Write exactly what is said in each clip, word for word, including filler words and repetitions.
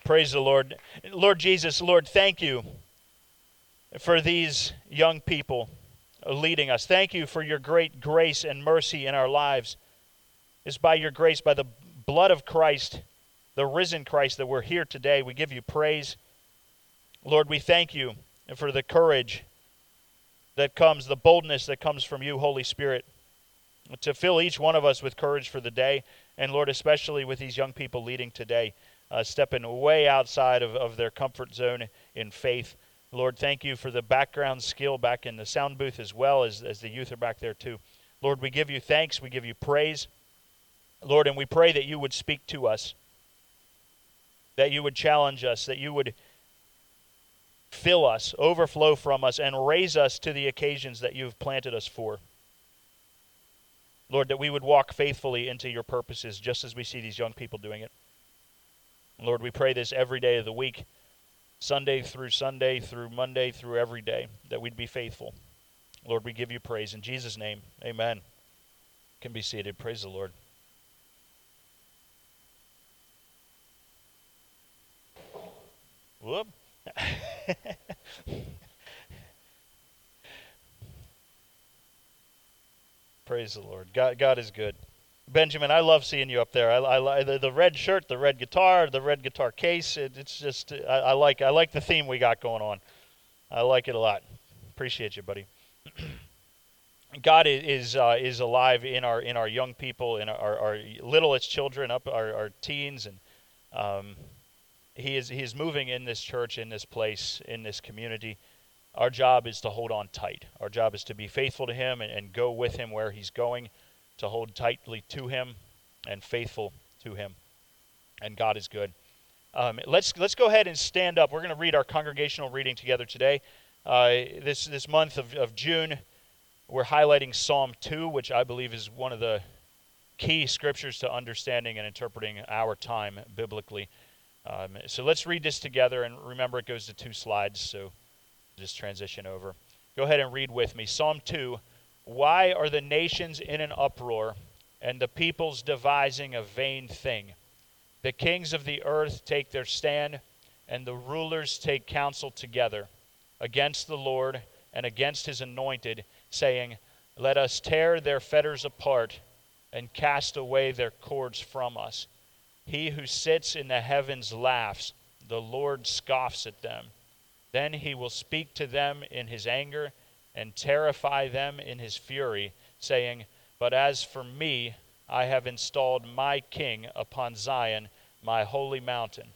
Praise the Lord. Lord Jesus, Lord, thank you for these young people leading us. Thank you for your great grace and mercy in our lives. It's by your grace, by the blood of Christ, the risen Christ, that we're here today. We give you praise. Lord, we thank you for the courage that comes, the boldness that comes from you, Holy Spirit, to fill each one of us with courage for the day. And Lord, especially with these young people leading today, uh, stepping way outside of, of their comfort zone in faith. Lord, thank you for the background skill back in the sound booth as well as, as the youth are back there too. Lord, we give you thanks, we give you praise. Lord, and we pray that you would speak to us, that you would challenge us, that you would fill us, overflow from us, and raise us to the occasions that you've planted us for. Lord, that we would walk faithfully into your purposes just as we see these young people doing it. Lord, we pray this every day of the week, Sunday through Sunday, through Monday, through every day, that we'd be faithful. Lord, we give you praise. In Jesus' name, amen. You can be seated. Praise the Lord. Whoop. Praise the Lord. God, God is good. Benjamin, I love seeing you up there. I, I the, the red shirt, the red guitar, the red guitar case. It, it's just I, I like I like the theme we got going on. I like it a lot. Appreciate you, buddy. God is uh, is alive in our in our young people, in our, our littlest children, up our, our teens, and um, he is he is moving in this church, in this place, in this community. Our job is to hold on tight. Our job is to be faithful to him and, and go with him where he's going, to hold tightly to him and faithful to him. And God is good. Um, let's let's go ahead and stand up. We're going to read our congregational reading together today. Uh, this this month of, of June, we're highlighting Psalm two, which I believe is one of the key scriptures to understanding and interpreting our time biblically. Um, so let's read this together, and remember it goes to two slides, so just transition over. Go ahead and read with me. Psalm two. Why are the nations in an uproar, and the peoples devising a vain thing? The kings of the earth take their stand, and the rulers take counsel together against the Lord and against his anointed, saying, let us tear their fetters apart and cast away their cords from us. He who sits in the heavens laughs, the Lord scoffs at them. Then he will speak to them in his anger and terrify them in his fury, saying, but as for me, I have installed my king upon Zion, my holy mountain.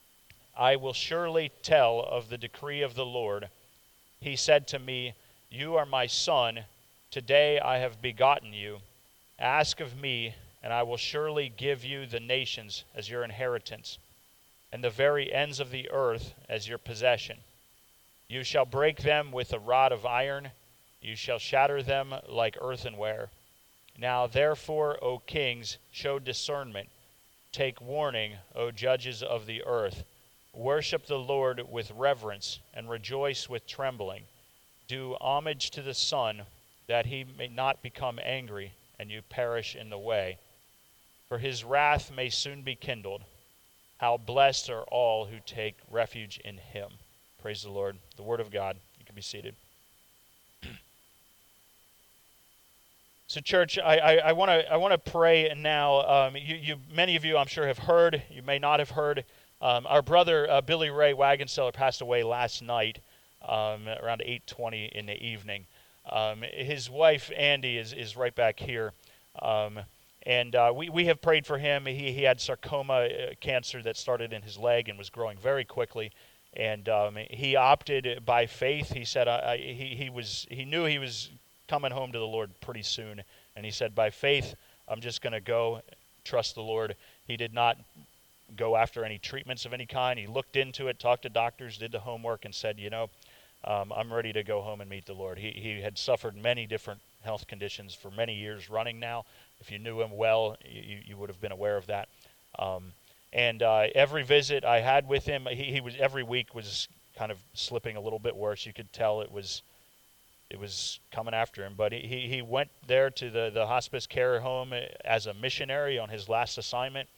I will surely tell of the decree of the Lord. He said to me, you are my son, today I have begotten you. Ask of me, and I will surely give you the nations as your inheritance, and the very ends of the earth as your possession. You shall break them with a rod of iron. You shall shatter them like earthenware. Now therefore, O kings, show discernment. Take warning, O judges of the earth. Worship the Lord with reverence and rejoice with trembling. Do homage to the Son, that he may not become angry and you perish in the way. For his wrath may soon be kindled. How blessed are all who take refuge in him. Praise the Lord. The word of God. You can be seated. So, church, I want to I want to pray now. Um, you, you, many of you, I'm sure, have heard. You may not have heard. Um, our brother uh, Billy Ray Wagenseller passed away last night, um, around eight twenty in the evening. Um, his wife Andy is is right back here, um, and uh, we we have prayed for him. He he had sarcoma uh, cancer that started in his leg and was growing very quickly. And um, he opted by faith. He said I, I, he he was he knew he was coming home to the Lord pretty soon, and he said, by faith, I'm just going to go trust the Lord. He did not go after any treatments of any kind. He looked into it, talked to doctors, did the homework, and said, you know, um, I'm ready to go home and meet the Lord. He he had suffered many different health conditions for many years running now. If you knew him well, you you would have been aware of that. Um, And uh, every visit I had with him, he, he was every week was kind of slipping a little bit worse. You could tell it was it was coming after him. But he, he went there to the, the hospice care home as a missionary on his last assignment.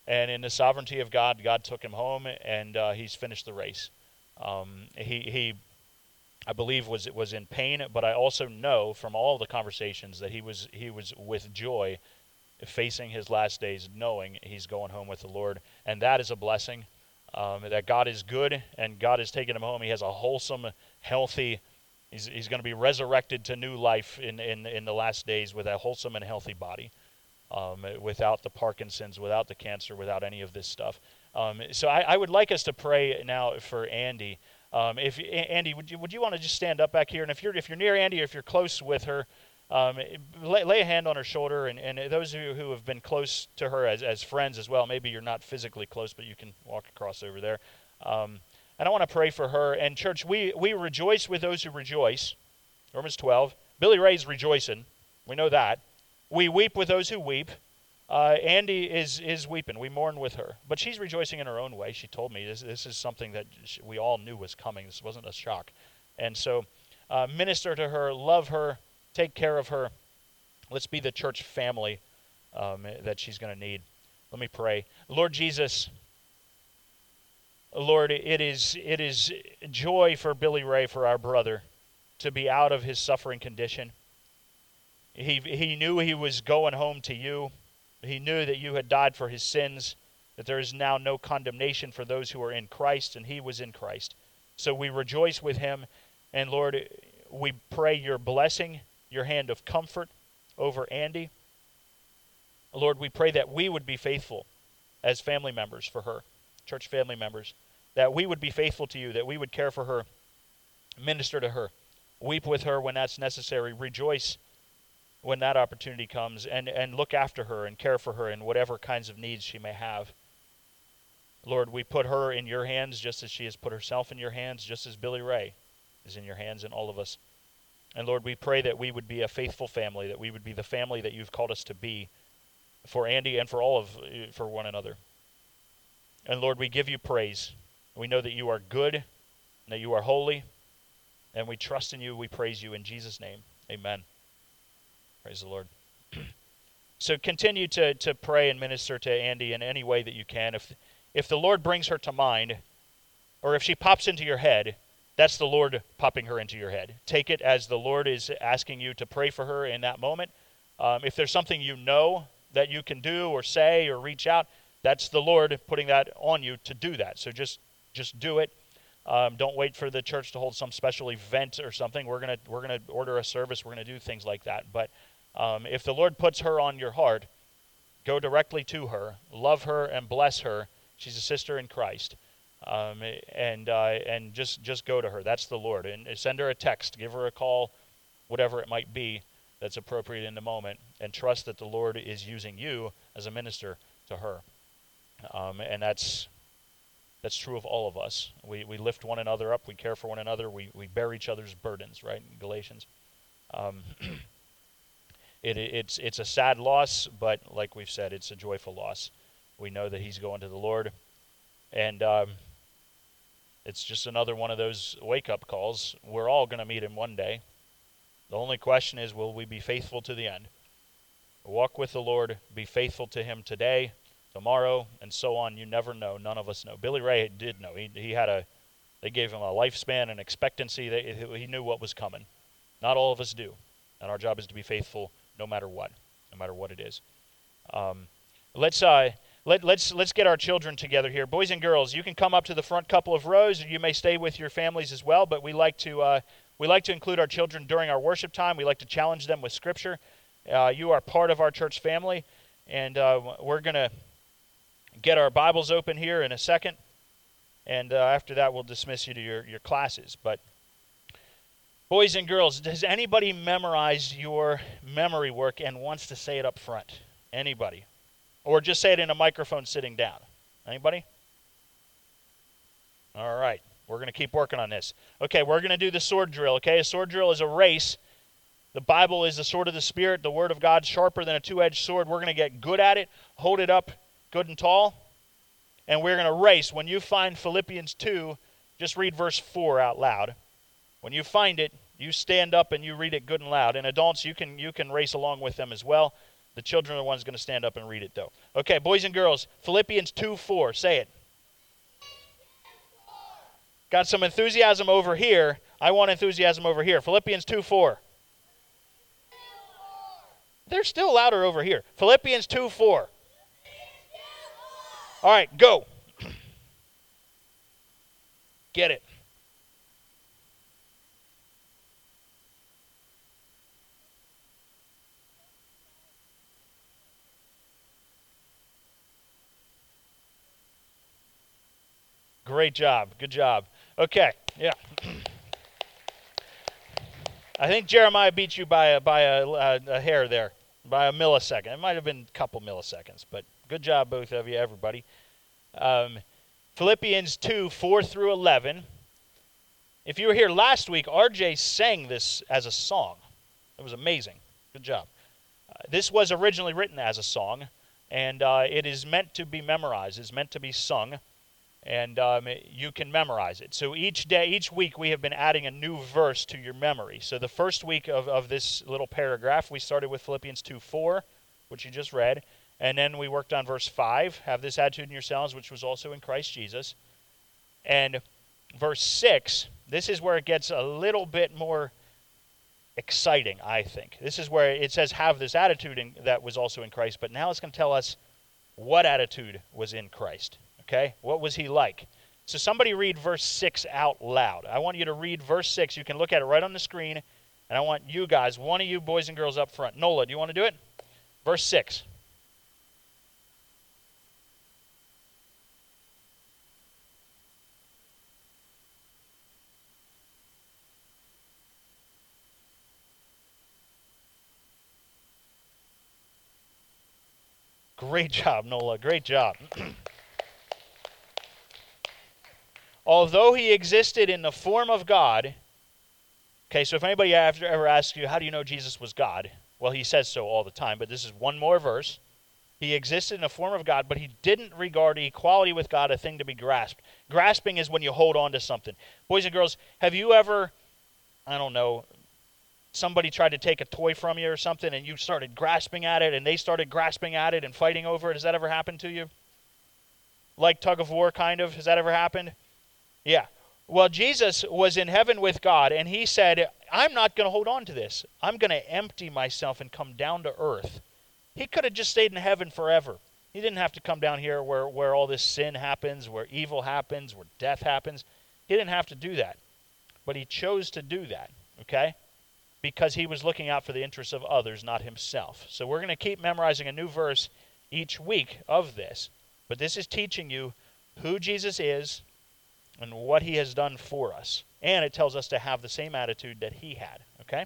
And in the sovereignty of God, God took him home, and uh, he's finished the race. Um, he, he, I believe, was was in pain, but I also know from all the conversations that he was he was with joy, facing his last days, knowing he's going home with the Lord, and that is a blessing. Um, that God is good, and God has taken him home. He has a wholesome, healthy. He's he's going to be resurrected to new life in in in the last days with a wholesome and healthy body. Um, without the Parkinson's, without the cancer, without any of this stuff. Um, so I, I would like us to pray now for Andy. Um, if Andy, would you would you want to just stand up back here? And if you're if you're near Andy, or if you're close with her, um, lay, lay a hand on her shoulder. And, and those of you who have been close to her as as friends as well, maybe you're not physically close, but you can walk across over there. Um, and I want to pray for her. And church, we we rejoice with those who rejoice. Romans twelve. Billy Ray's rejoicing. We know that. We weep with those who weep. Uh, Andy is is weeping. We mourn with her. But she's rejoicing in her own way. She told me this, this is something that she, we all knew was coming. This wasn't a shock. And so uh, minister to her, love her, take care of her. Let's be the church family um, that she's going to need. Let me pray. Lord Jesus, Lord, it is it is joy for Billy Ray, for our brother, to be out of his suffering condition. He he knew he was going home to you. He knew that you had died for his sins, that there is now no condemnation for those who are in Christ, and he was in Christ. So we rejoice with him, and Lord, we pray your blessing, your hand of comfort over Andy. Lord, we pray that we would be faithful as family members for her, church family members, that we would be faithful to you, that we would care for her, minister to her, weep with her when that's necessary, rejoice when that opportunity comes, and, and look after her and care for her in whatever kinds of needs she may have. Lord, we put her in your hands just as she has put herself in your hands, just as Billy Ray is in your hands and all of us. And Lord, we pray that we would be a faithful family, that we would be the family that you've called us to be for Andy and for all of, for one another. And Lord, we give you praise. We know that you are good, and that you are holy, and we trust in you. We praise you in Jesus' name. Amen. Praise the Lord. So continue to, to pray and minister to Andy in any way that you can. If if the Lord brings her to mind, or if she pops into your head, that's the Lord popping her into your head. Take it as the Lord is asking you to pray for her in that moment. Um, if there's something you know that you can do or say or reach out, that's the Lord putting that on you to do that. So just just do it. Um, don't wait for the church to hold some special event or something. We're gonna we're gonna order a service. We're gonna do things like that. But Um, if the Lord puts her on your heart, go directly to her, love her and bless her. She's a sister in Christ, um, and uh, and just just go to her. That's the Lord, and send her a text, give her a call, whatever it might be that's appropriate in the moment, and trust that the Lord is using you as a minister to her. Um, and that's that's true of all of us. We we lift one another up, we care for one another, we we bear each other's burdens. Right, in Galatians. Um, It, it's it's a sad loss, but like we've said, it's a joyful loss. We know that he's going to the Lord, and um, it's just another one of those wake-up calls. We're all going to meet him one day. The only question is, will we be faithful to the end? Walk with the Lord, be faithful to him today, tomorrow, and so on. You never know. None of us know. Billy Ray did know. He he had a, they gave him a lifespan and expectancy. They, he knew what was coming. Not all of us do, and our job is to be faithful no matter what, no matter what it is. Um, let's uh, let let's let's get our children together here, boys and girls. You can come up to the front couple of rows, and you may stay with your families as well. But we like to uh, we like to include our children during our worship time. We like to challenge them with Scripture. Uh, you are part of our church family, and uh, we're gonna get our Bibles open here in a second, and uh, after that, we'll dismiss you to your your classes. But boys and girls, does anybody memorize your memory work and wants to say it up front? Anybody? Or just say it in a microphone sitting down? Anybody? All right. We're going to keep working on this. Okay, we're going to do the sword drill, okay? A sword drill is a race. The Bible is the sword of the Spirit. The Word of God sharper than a two-edged sword. We're going to get good at it, hold it up good and tall, and we're going to race. When you find Philippians two, just read verse four out loud. When you find it, you stand up and you read it good and loud. And adults, you can you can race along with them as well. The children are the ones going to stand up and read it, though. Okay, boys and girls, Philippians two four. Say it. Got some enthusiasm over here. I want enthusiasm over here. Philippians two four. They're still louder over here. Philippians two four. All right, go. Get it. Great job. Good job. Okay, yeah. I think Jeremiah beat you by a, by a, a, a hair there, by a millisecond. It might have been a couple milliseconds, but good job, both of you, everybody. Um, Philippians two, four through eleven. If you were here last week, R J sang this as a song. It was amazing. Good job. Uh, this was originally written as a song, and uh, it is meant to be memorized. It's meant to be sung, and um, you can memorize it. So each day, each week, we have been adding a new verse to your memory. So the first week of, of this little paragraph, we started with Philippians two four, which you just read, and then we worked on verse five, have this attitude in yourselves, which was also in Christ Jesus. And verse six, this is where it gets a little bit more exciting, I think. This is where it says have this attitude in, that was also in Christ, but now it's going to tell us what attitude was in Christ. Okay? What was he like? So somebody read verse six out loud. I want you to read verse six. You can look at it right on the screen, and I want you guys, one of you boys and girls up front. Nola, do you want to do it? Verse six. Great job, Nola. Great job. Although he existed in the form of God, okay, so if anybody ever asks you, how do you know Jesus was God? Well, he says so all the time, but this is one more verse. He existed in the form of God, but he didn't regard equality with God a thing to be grasped. Grasping is when you hold on to something. Boys and girls, have you ever, I don't know, somebody tried to take a toy from you or something and you started grasping at it and they started grasping at it and fighting over it? Has that ever happened to you? Like tug of war, kind of? Has that ever happened? Yeah. Well, Jesus was in heaven with God, and he said, I'm not going to hold on to this. I'm going to empty myself and come down to earth. He could have just stayed in heaven forever. He didn't have to come down here where, where all this sin happens, where evil happens, where death happens. He didn't have to do that. But he chose to do that, okay? Because he was looking out for the interests of others, not himself. So we're going to keep memorizing a new verse each week of this. But this is teaching you who Jesus is and what he has done for us. And it tells us to have the same attitude that he had, okay?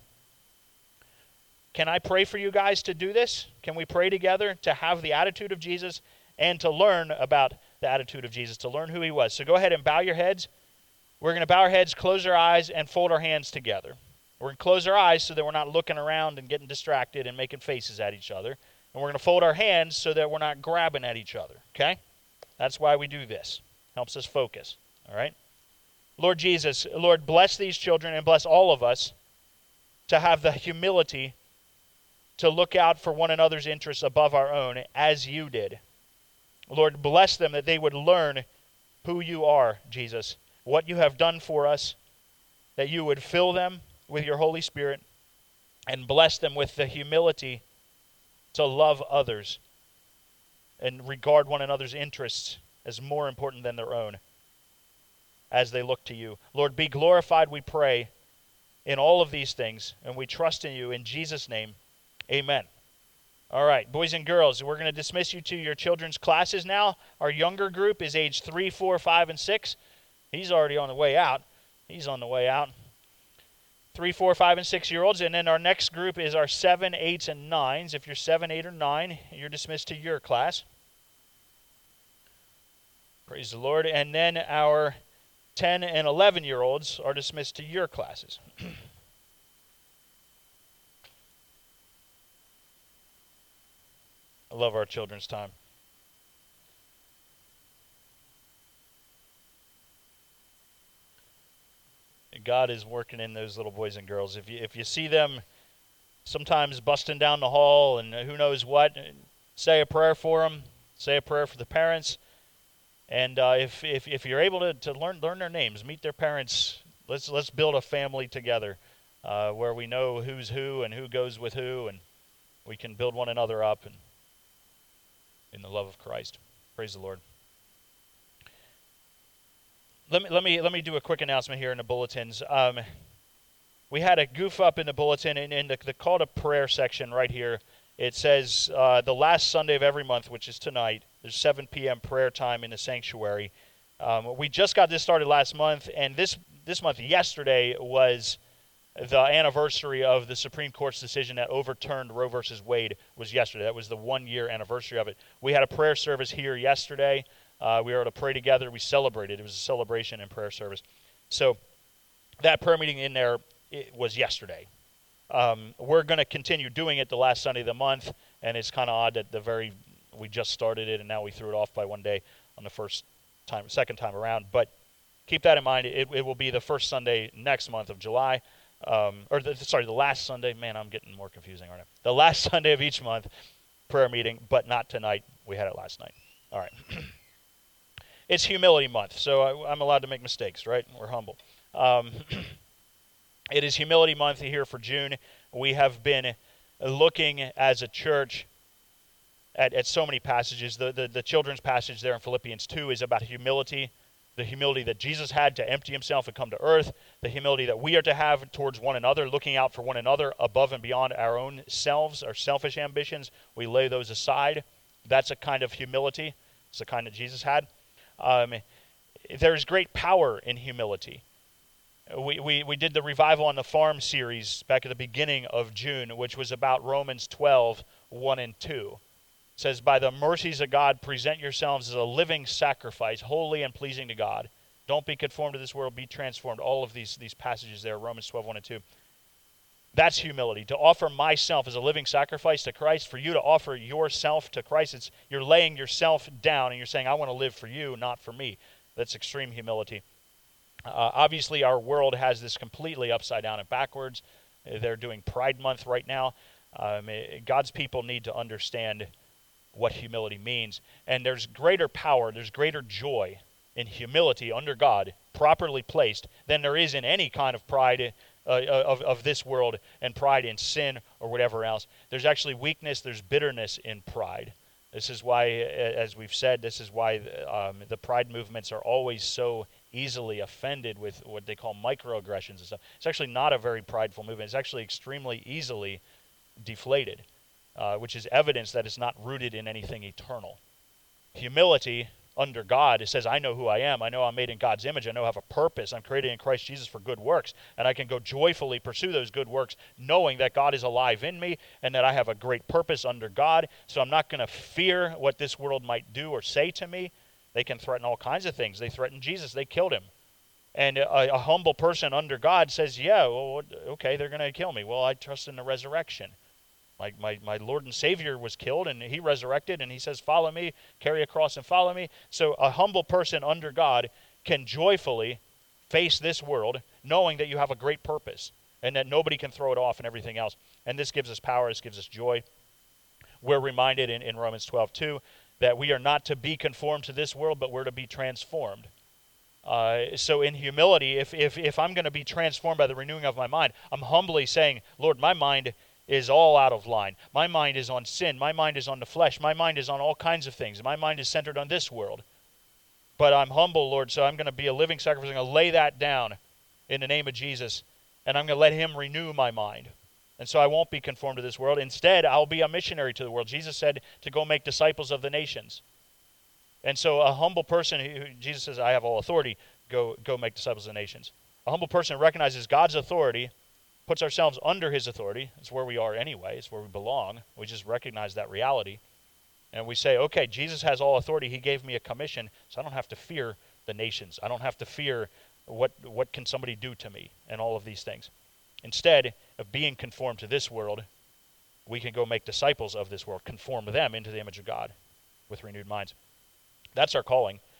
Can I pray for you guys to do this? Can we pray together to have the attitude of Jesus and to learn about the attitude of Jesus, to learn who he was? So go ahead and bow your heads. We're going to bow our heads, close our eyes, and fold our hands together. We're going to close our eyes so that we're not looking around and getting distracted and making faces at each other. And we're going to fold our hands so that we're not grabbing at each other, okay? That's why we do this. Helps us focus, all right? Lord Jesus, Lord, bless these children and bless all of us to have the humility to look out for one another's interests above our own, as you did. Lord, bless them that they would learn who you are, Jesus, what you have done for us, that you would fill them with your Holy Spirit and bless them with the humility to love others and regard one another's interests as more important than their own as they look to you. Lord, be glorified, we pray, in all of these things, and we trust in you. In Jesus' name, amen. All right, boys and girls, we're going to dismiss you to your children's classes now. Our younger group is age three, four, five, and six. He's already on the way out. He's on the way out. Three, four, five, and six-year-olds. And then our next group is our seven, eights, and nines. If you're seven, eight, or nine, you're dismissed to your class. Praise the Lord. And then our ten and eleven-year-olds are dismissed to your classes. I love our children's time. God is working in those little boys and girls. If you if you see them sometimes busting down the hall and who knows what. Say a prayer for them. Say a prayer for the parents. And uh, if, if if you're able to, to learn learn their names, meet their parents, let's let's build a family together uh, where we know who's who and who goes with who, and we can build one another up and in the love of Christ. Praise the Lord. Let me let me let me do a quick announcement here in the bulletins. Um, we had a goof up in the bulletin in, in the, the call to prayer section right here. It says uh, the last Sunday of every month, which is tonight, there's seven p.m. prayer time in the sanctuary. Um, we just got this started last month, and this this month, yesterday, was the anniversary of the Supreme Court's decision that overturned Roe versus Wade. Was yesterday. That was the one-year anniversary of it. We had a prayer service here yesterday. Uh, we were able to pray together. We celebrated. It was a celebration and prayer service. So that prayer meeting in there it was yesterday. Um, we're going to continue doing it the last Sunday of the month, and it's kind of odd that the very we just started it and now we threw it off by one day on the first time, second time around. But keep that in mind. It, it will be the first Sunday next month of July, um, or the, sorry, the last Sunday. Man, I'm getting more confusing, aren't I? The last Sunday of each month, prayer meeting, but not tonight. We had it last night. All right. It's humility month, so I, I'm allowed to make mistakes, right? We're humble. Um, it is humility month here for June. We have been looking as a church at, at so many passages. The, the, the children's passage there in Philippians two is about humility, the humility that Jesus had to empty himself and come to earth, the humility that we are to have towards one another, looking out for one another above and beyond our own selves, our selfish ambitions. We lay those aside. That's a kind of humility. It's the kind that Jesus had. Um, there's great power in humility. We, we we did the Revival on the Farm series back at the beginning of June, which was about Romans twelve, one and two. It says, by the mercies of God, present yourselves as a living sacrifice, holy and pleasing to God. Don't be conformed to this world, be transformed. All of these, these passages there, Romans twelve, one and two. That's humility, to offer myself as a living sacrifice to Christ, for you to offer yourself to Christ. It's, you're laying yourself down and you're saying, I want to live for you, not for me. That's extreme humility. Uh, obviously, our world has this completely upside down and backwards. They're doing Pride Month right now. Um, God's people need to understand what humility means. And there's greater power, there's greater joy in humility under God, properly placed, than there is in any kind of pride uh, of, of this world and pride in sin or whatever else. There's actually weakness, there's bitterness in pride. This is why, as we've said, this is why um, the pride movements are always so easily offended with what they call microaggressions and stuff. It's actually not a very prideful movement. It's actually extremely easily deflated, uh, which is evidence that it's not rooted in anything eternal. Humility under God, it says, I know who I am. I know I'm made in God's image. I know I have a purpose. I'm created in Christ Jesus for good works. And I can go joyfully pursue those good works, knowing that God is alive in me and that I have a great purpose under God. So I'm not going to fear what this world might do or say to me. They can threaten all kinds of things. They threatened Jesus. They killed him. And a, a humble person under God says, yeah, well, okay, they're going to kill me. Well, I trust in the resurrection. My, my my Lord and Savior was killed, and he resurrected, and he says, follow me, carry a cross and follow me. So a humble person under God can joyfully face this world, knowing that you have a great purpose, and that nobody can throw it off and everything else. And this gives us power, this gives us joy. We're reminded in, in Romans twelve two that we are not to be conformed to this world, but we're to be transformed. Uh, so in humility, if, if, if I'm going to be transformed by the renewing of my mind, I'm humbly saying, Lord, my mind is all out of line. My mind is on sin. My mind is on the flesh. My mind is on all kinds of things. My mind is centered on this world. But I'm humble, Lord, so I'm going to be a living sacrifice. I'm going to lay that down in the name of Jesus, and I'm going to let him renew my mind. And so I won't be conformed to this world. Instead, I'll be a missionary to the world. Jesus said to go make disciples of the nations. And so a humble person, who, Jesus says, I have all authority, go, go make disciples of the nations. A humble person recognizes God's authority, puts ourselves under his authority. It's where we are anyway. It's where we belong. We just recognize that reality. And we say, okay, Jesus has all authority. He gave me a commission, so I don't have to fear the nations. I don't have to fear what, what can somebody do to me and all of these things. Instead of being conformed to this world, we can go make disciples of this world, conform them into the image of God with renewed minds. That's our calling.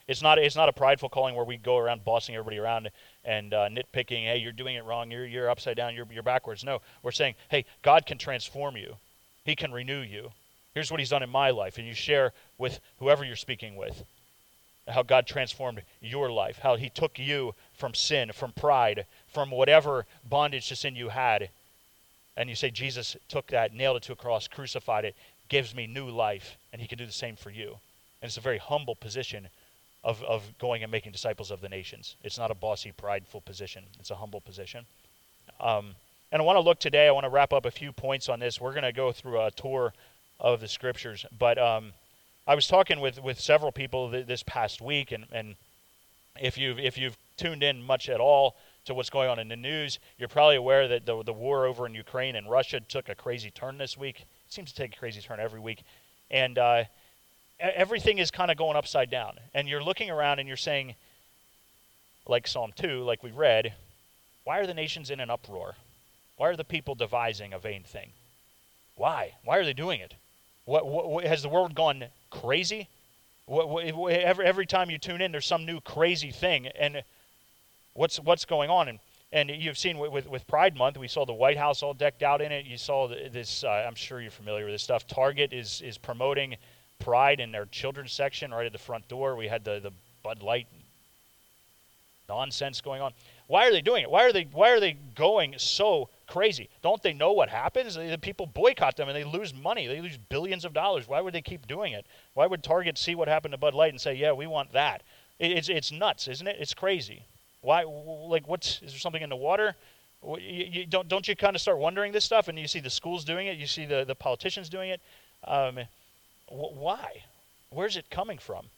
It's not it's not a prideful calling where we go around bossing everybody around and uh, nitpicking. Hey, you're doing it wrong. You're you're upside down. You're you're backwards. No, we're saying, hey, God can transform you. He can renew you. Here's what He's done in my life, and you share with whoever you're speaking with how God transformed your life, how He took you from sin, from pride, from whatever bondage to sin you had, and you say, Jesus took that, nailed it to a cross, crucified it, gives me new life, and He can do the same for you. And it's a very humble position of, of going and making disciples of the nations. It's not a bossy, prideful position. It's a humble position. Um, and I want to look today, I want to wrap up a few points on this. We're going to go through a tour of the Scriptures. But um, I was talking with, with several people th- this past week, and, and if you've, if you've tuned in much at all to what's going on in the news, you're probably aware that the, the war over in Ukraine and Russia took a crazy turn this week. It seems to take a crazy turn every week. And uh, everything is kind of going upside down. And you're looking around and you're saying, like Psalm two, like we read, why are the nations in an uproar? Why are the people devising a vain thing? Why? Why are they doing it? What, what, what has the world gone crazy? What, what, every, every time you tune in, there's some new crazy thing. And what's what's going on? And and you've seen with, with, with Pride Month, we saw the White House all decked out in it. You saw this, uh, I'm sure you're familiar with this stuff. Target is is promoting Pride in their children's section right at the front door. We had the, the Bud Light nonsense going on. Why are they doing it? Why are they why are they going so crazy? Don't they know what happens? The people boycott them and they lose money. They lose billions of dollars. Why would they keep doing it? Why would Target see what happened to Bud Light and say, yeah, we want that? It's it's nuts, isn't it? It's crazy. Why? Like, what's is there something in the water? You, you, don't don't you kind of start wondering this stuff? And you see the schools doing it. You see the, the politicians doing it. Um, wh- why? Where's it coming from?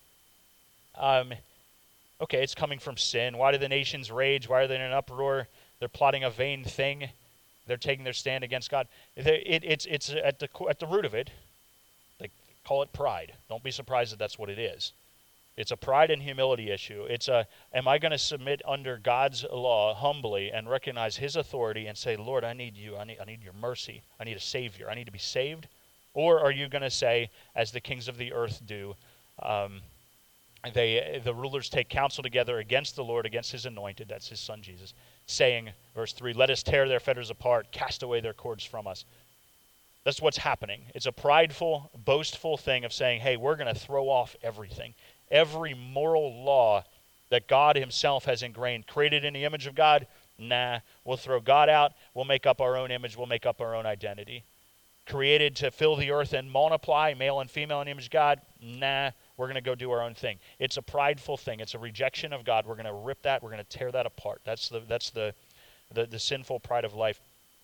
Um, okay, it's coming from sin. Why do the nations rage? Why are they in an uproar? They're plotting a vain thing. They're taking their stand against God. It, it, it's it's at the at the root of it. They call it pride. Don't be surprised that that's what it is. It's a pride and humility issue. It's a, am I going to submit under God's law humbly and recognize His authority and say, Lord, I need you. I need, I need your mercy. I need a Savior. I need to be saved. Or are you going to say, as the kings of the earth do, um, they the rulers take counsel together against the Lord, against His anointed, that's His Son Jesus, saying, verse three, let us tear their fetters apart, cast away their cords from us. That's what's happening. It's a prideful, boastful thing of saying, hey, we're going to throw off everything. Every moral law that God Himself has ingrained, created in the image of God, nah, we'll throw God out. We'll make up our own image. We'll make up our own identity. Created to fill the earth and multiply, male and female in the image of God, nah, we're going to go do our own thing. It's a prideful thing. It's a rejection of God. We're going to rip that. We're going to tear that apart. That's the that's the the, the sinful pride of life.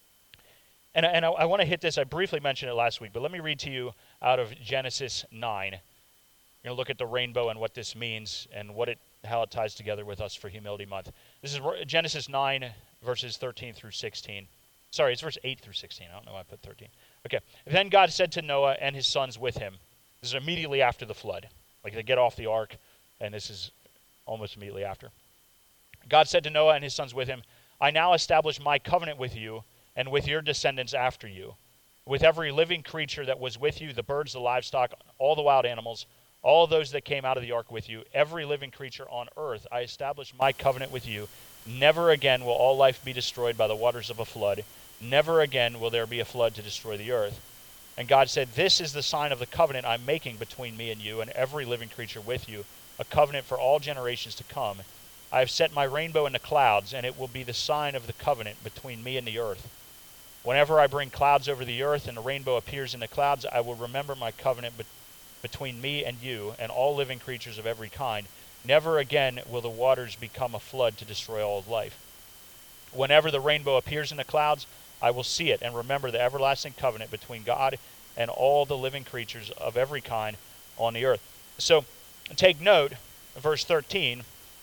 And, and I, I want to hit this. I briefly mentioned it last week, but let me read to you out of Genesis nine. We're going to look at the rainbow and what this means and what it, how it ties together with us for Humility Month. This is Genesis nine, verses thirteen through sixteen. Sorry, it's verse eight through sixteen. I don't know why I put thirteen. Okay. Then God said to Noah and his sons with him. This is immediately after the flood. Like they get off the ark, and this is almost immediately after. God said to Noah and his sons with him, I now establish my covenant with you and with your descendants after you, with every living creature that was with you, the birds, the livestock, all the wild animals, all those that came out of the ark with you, every living creature on earth, I establish my covenant with you. Never again will all life be destroyed by the waters of a flood. Never again will there be a flood to destroy the earth. And God said, this is the sign of the covenant I'm making between me and you and every living creature with you, a covenant for all generations to come. I have set my rainbow in the clouds, and it will be the sign of the covenant between me and the earth. Whenever I bring clouds over the earth and the rainbow appears in the clouds, I will remember my covenant between between me and you and all living creatures of every kind. Never again will the waters become a flood to destroy all of life. Whenever the rainbow appears in the clouds, I will see it and remember the everlasting covenant between God and all the living creatures of every kind on the earth. So take note, verse thirteen,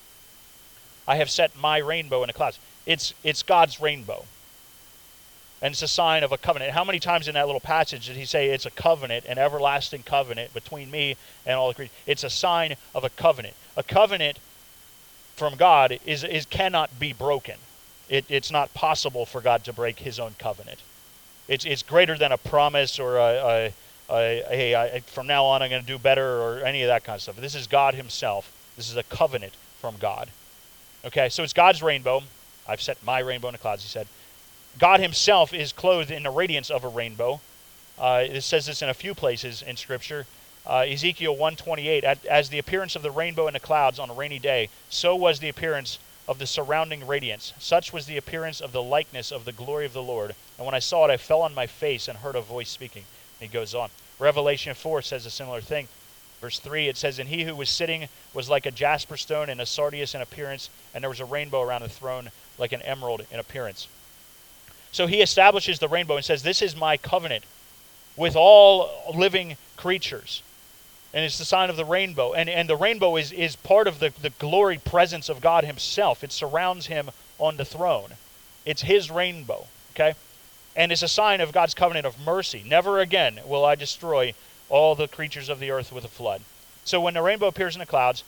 I have set my rainbow in the clouds. It's it's God's rainbow. And it's a sign of a covenant. How many times in that little passage did he say it's a covenant, an everlasting covenant between me and all the creatures? It's a sign of a covenant. A covenant from God is, is cannot be broken. It, it's not possible for God to break His own covenant. It's it's greater than a promise or a, a, a, a, a from now on I'm going to do better or any of that kind of stuff. This is God Himself. This is a covenant from God. Okay, so it's God's rainbow. I've set my rainbow in the clouds, he said. God himself is clothed in the radiance of a rainbow. Uh, it says this in a few places in Scripture. Uh, Ezekiel one twenty-eight, as the appearance of the rainbow in the clouds on a rainy day, so was the appearance of the surrounding radiance. Such was the appearance of the likeness of the glory of the Lord. And when I saw it, I fell on my face and heard a voice speaking. And he goes on. Revelation four says a similar thing. Verse three, it says, and he who was sitting was like a jasper stone and a sardius in appearance, and there was a rainbow around the throne like an emerald in appearance. So he establishes the rainbow and says, this is my covenant with all living creatures. And it's the sign of the rainbow. And, and the rainbow is, is part of the, the glory presence of God himself. It surrounds him on the throne. It's his rainbow, okay? And it's a sign of God's covenant of mercy. Never again will I destroy all the creatures of the earth with a flood. So when the rainbow appears in the clouds,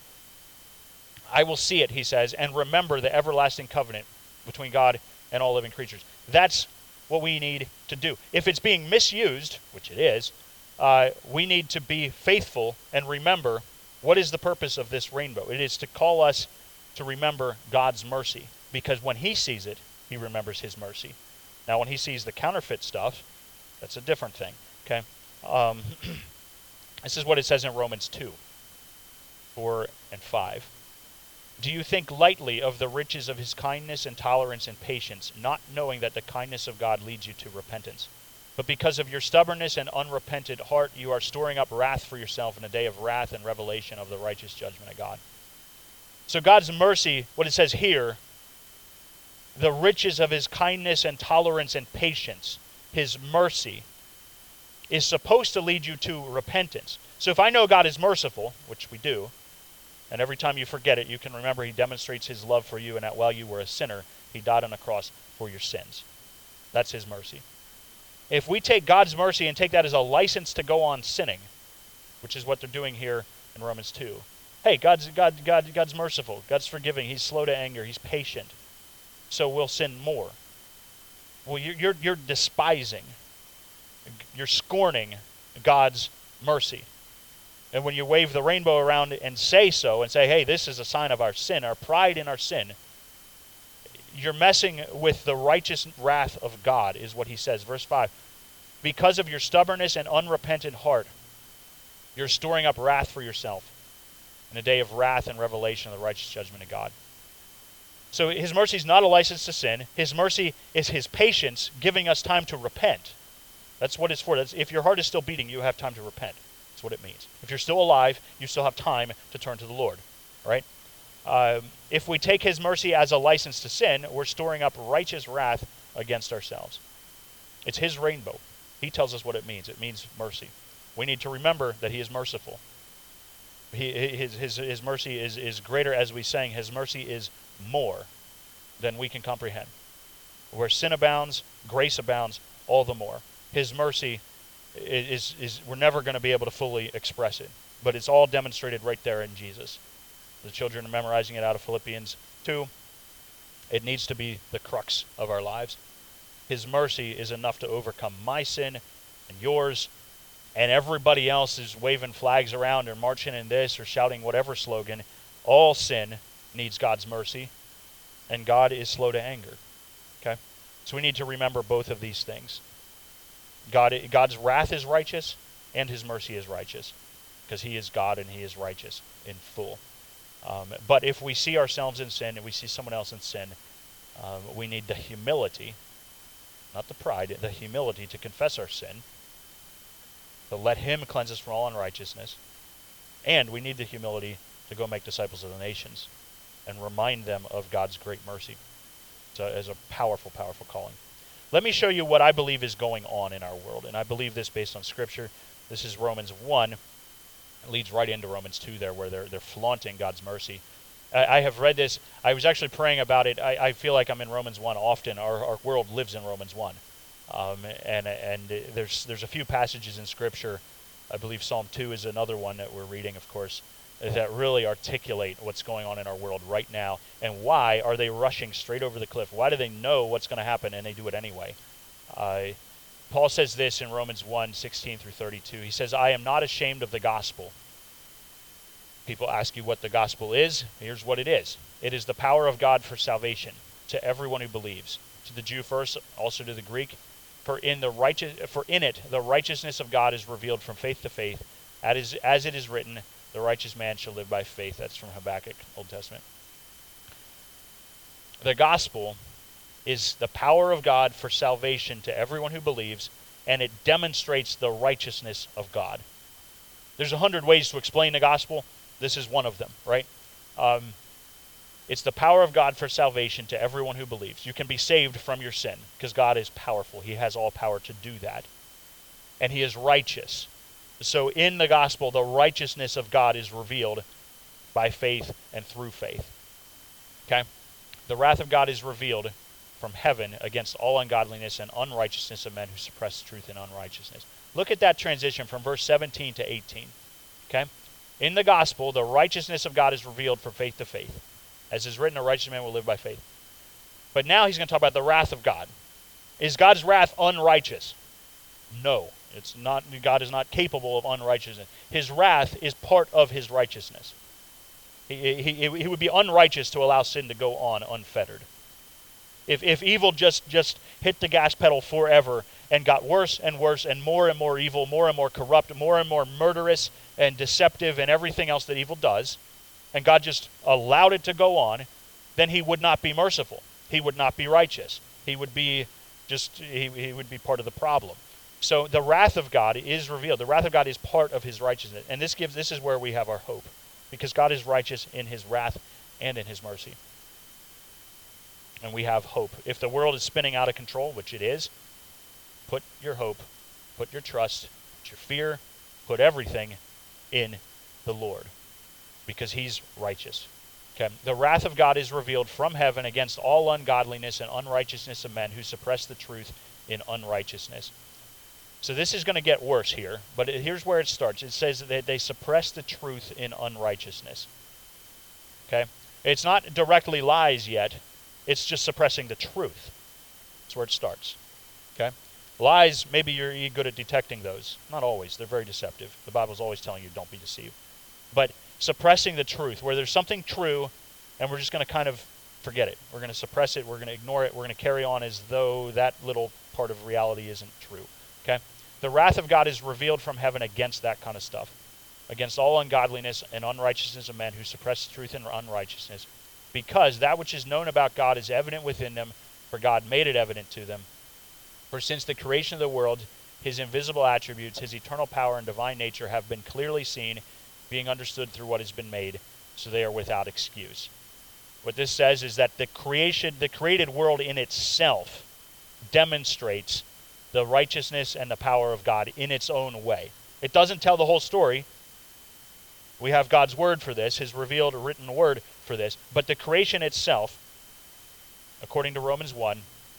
I will see it, he says, and remember the everlasting covenant between God and all living creatures. That's what we need to do. If it's being misused, which it is, uh, we need to be faithful and remember what is the purpose of this rainbow. It is to call us to remember God's mercy, because when he sees it, he remembers his mercy. Now, when he sees the counterfeit stuff, that's a different thing, okay? Um, this is what it says in Romans two, four and five. Do you think lightly of the riches of his kindness and tolerance and patience, not knowing that the kindness of God leads you to repentance? But because of your stubbornness and unrepentant heart, you are storing up wrath for yourself in a day of wrath and revelation of the righteous judgment of God. So God's mercy, what it says here, the riches of his kindness and tolerance and patience, his mercy, is supposed to lead you to repentance. So if I know God is merciful, which we do, and every time you forget it, you can remember he demonstrates his love for you, and that while you were a sinner, he died on the cross for your sins. That's his mercy. If we take God's mercy and take that as a license to go on sinning, which is what they're doing here in Romans two. Hey, God's God, God, God's merciful. God's forgiving. He's slow to anger. He's patient. So we'll sin more. Well, you're, you're, you're despising, you're scorning God's mercy. And when you wave the rainbow around and say so, and say, hey, this is a sign of our sin, our pride in our sin, you're messing with the righteous wrath of God, is what he says. Verse five, because of your stubbornness and unrepentant heart, you're storing up wrath for yourself in a day of wrath and revelation of the righteous judgment of God. So his mercy is not a license to sin. His mercy is his patience, giving us time to repent. That's what it's for. That's, if your heart is still beating, you have time to repent. That's what it means. If you're still alive, you still have time to turn to the Lord. All right? Um, if we take his mercy as a license to sin, we're storing up righteous wrath against ourselves. It's his rainbow. He tells us what it means. It means mercy. We need to remember that he is merciful. He, his, his, his mercy is, is greater, as we sang. His mercy is more than we can comprehend. Where sin abounds, grace abounds, all the more. His mercy is, is, is we're never going to be able to fully express it. But it's all demonstrated right there in Jesus. The children are memorizing it out of Philippians two. It needs to be the crux of our lives. His mercy is enough to overcome my sin and yours, and everybody else is waving flags around or marching in this or shouting whatever slogan. All sin needs God's mercy, and God is slow to anger. Okay? So we need to remember both of these things. God, God's wrath is righteous, and his mercy is righteous, because he is God and he is righteous in full. Um, but if we see ourselves in sin and we see someone else in sin, um, we need the humility, not the pride, the humility to confess our sin, to let him cleanse us from all unrighteousness, and we need the humility to go make disciples of the nations and remind them of God's great mercy. So it's a powerful, powerful calling. Let me show you what I believe is going on in our world, and I believe this based on Scripture. This is Romans one. It leads right into Romans two there, where they're they're flaunting God's mercy. I, I have read this. I was actually praying about it. I, I feel like I'm in Romans one often. Our our world lives in Romans one. Um, and and there's there's a few passages in Scripture. I believe Psalm two is another one that we're reading, of course, that really articulate what's going on in our world right now. And why are they rushing straight over the cliff? Why do they know what's going to happen and they do it anyway? Uh, Paul says this in Romans one, sixteen through thirty-two. He says, I am not ashamed of the gospel. People ask you what the gospel is. Here's what it is. It is the power of God for salvation to everyone who believes. To the Jew first, also to the Greek. For in the righteous, for in it the righteousness of God is revealed from faith to faith, as as it is written, the righteous man shall live by faith. That's from Habakkuk, Old Testament. The gospel is the power of God for salvation to everyone who believes, and it demonstrates the righteousness of God. There's a hundred ways to explain the gospel. This is one of them, right? Um, it's the power of God for salvation to everyone who believes. You can be saved from your sin because God is powerful. He has all power to do that. And he is righteous. So in the gospel, the righteousness of God is revealed by faith and through faith. Okay? The wrath of God is revealed from heaven against all ungodliness and unrighteousness of men who suppress the truth in unrighteousness. Look at that transition from verse seventeen to eighteen. Okay? In the gospel, the righteousness of God is revealed from faith to faith. As is written, a righteous man will live by faith. But now he's going to talk about the wrath of God. Is God's wrath unrighteous? No. It's not. God is not capable of unrighteousness. His wrath is part of his righteousness. He, he, he would be unrighteous to allow sin to go on unfettered. If if evil just, just hit the gas pedal forever and got worse and worse and more and more evil, more and more corrupt, more and more murderous and deceptive and everything else that evil does, and God just allowed it to go on, then he would not be merciful. He would not be righteous. He would be just, he, he would be part of the problem. So the wrath of God is revealed. The wrath of God is part of his righteousness. And this gives, this is where we have our hope. Because God is righteous in his wrath and in his mercy. And we have hope. If the world is spinning out of control, which it is, put your hope, put your trust, put your fear, put everything in the Lord. Because he's righteous. Okay. The wrath of God is revealed from heaven against all ungodliness and unrighteousness of men who suppress the truth in unrighteousness. So this is going to get worse here, but here's where it starts. It says that they suppress the truth in unrighteousness. Okay? It's not directly lies yet. It's just suppressing the truth. That's where it starts. Okay? Lies, maybe you're good at detecting those. Not always. They're very deceptive. The Bible's always telling you don't be deceived. But suppressing the truth, where there's something true, and we're just going to kind of forget it. We're going to suppress it. We're going to ignore it. We're going to carry on as though that little part of reality isn't true. Okay? The wrath of God is revealed from heaven against that kind of stuff, against all ungodliness and unrighteousness of men who suppress the truth in unrighteousness, because that which is known about God is evident within them, for God made it evident to them. For since the creation of the world, his invisible attributes, his eternal power and divine nature have been clearly seen, being understood through what has been made, so they are without excuse. What this says is that the creation, the created world in itself demonstrates the righteousness and the power of God in its own way. It doesn't tell the whole story. We have God's word for this, his revealed written word for this. But the creation itself, according to Romans one,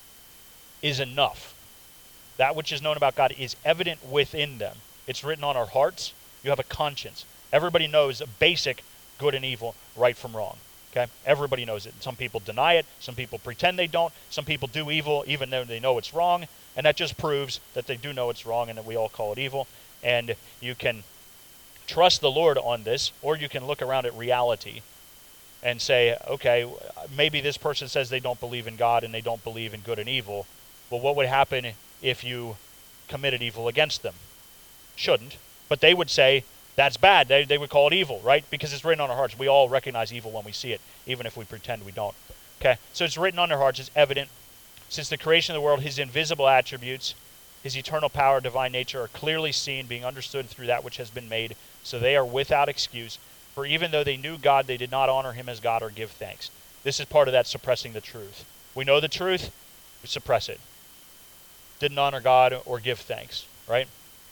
is enough. That which is known about God is evident within them. It's written on our hearts. You have a conscience. Everybody knows basic good and evil, right from wrong. Okay? Everybody knows it. Some people deny it. Some people pretend they don't. Some people do evil even though they know it's wrong. And that just proves that they do know it's wrong and that we all call it evil. And you can trust the Lord on this, or you can look around at reality and say, okay, maybe this person says they don't believe in God and they don't believe in good and evil. Well, what would happen if you committed evil against them? Shouldn't. But they would say, that's bad. They, they would call it evil, right? Because it's written on our hearts. We all recognize evil when we see it, even if we pretend we don't. Okay? So it's written on our hearts. It's evident. Since the creation of the world, his invisible attributes, his eternal power, divine nature are clearly seen, being understood through that which has been made, so they are without excuse. For even though they knew God, they did not honor him as God or give thanks. This is part of that suppressing the truth. We know the truth, we suppress it. Didn't honor God or give thanks, right?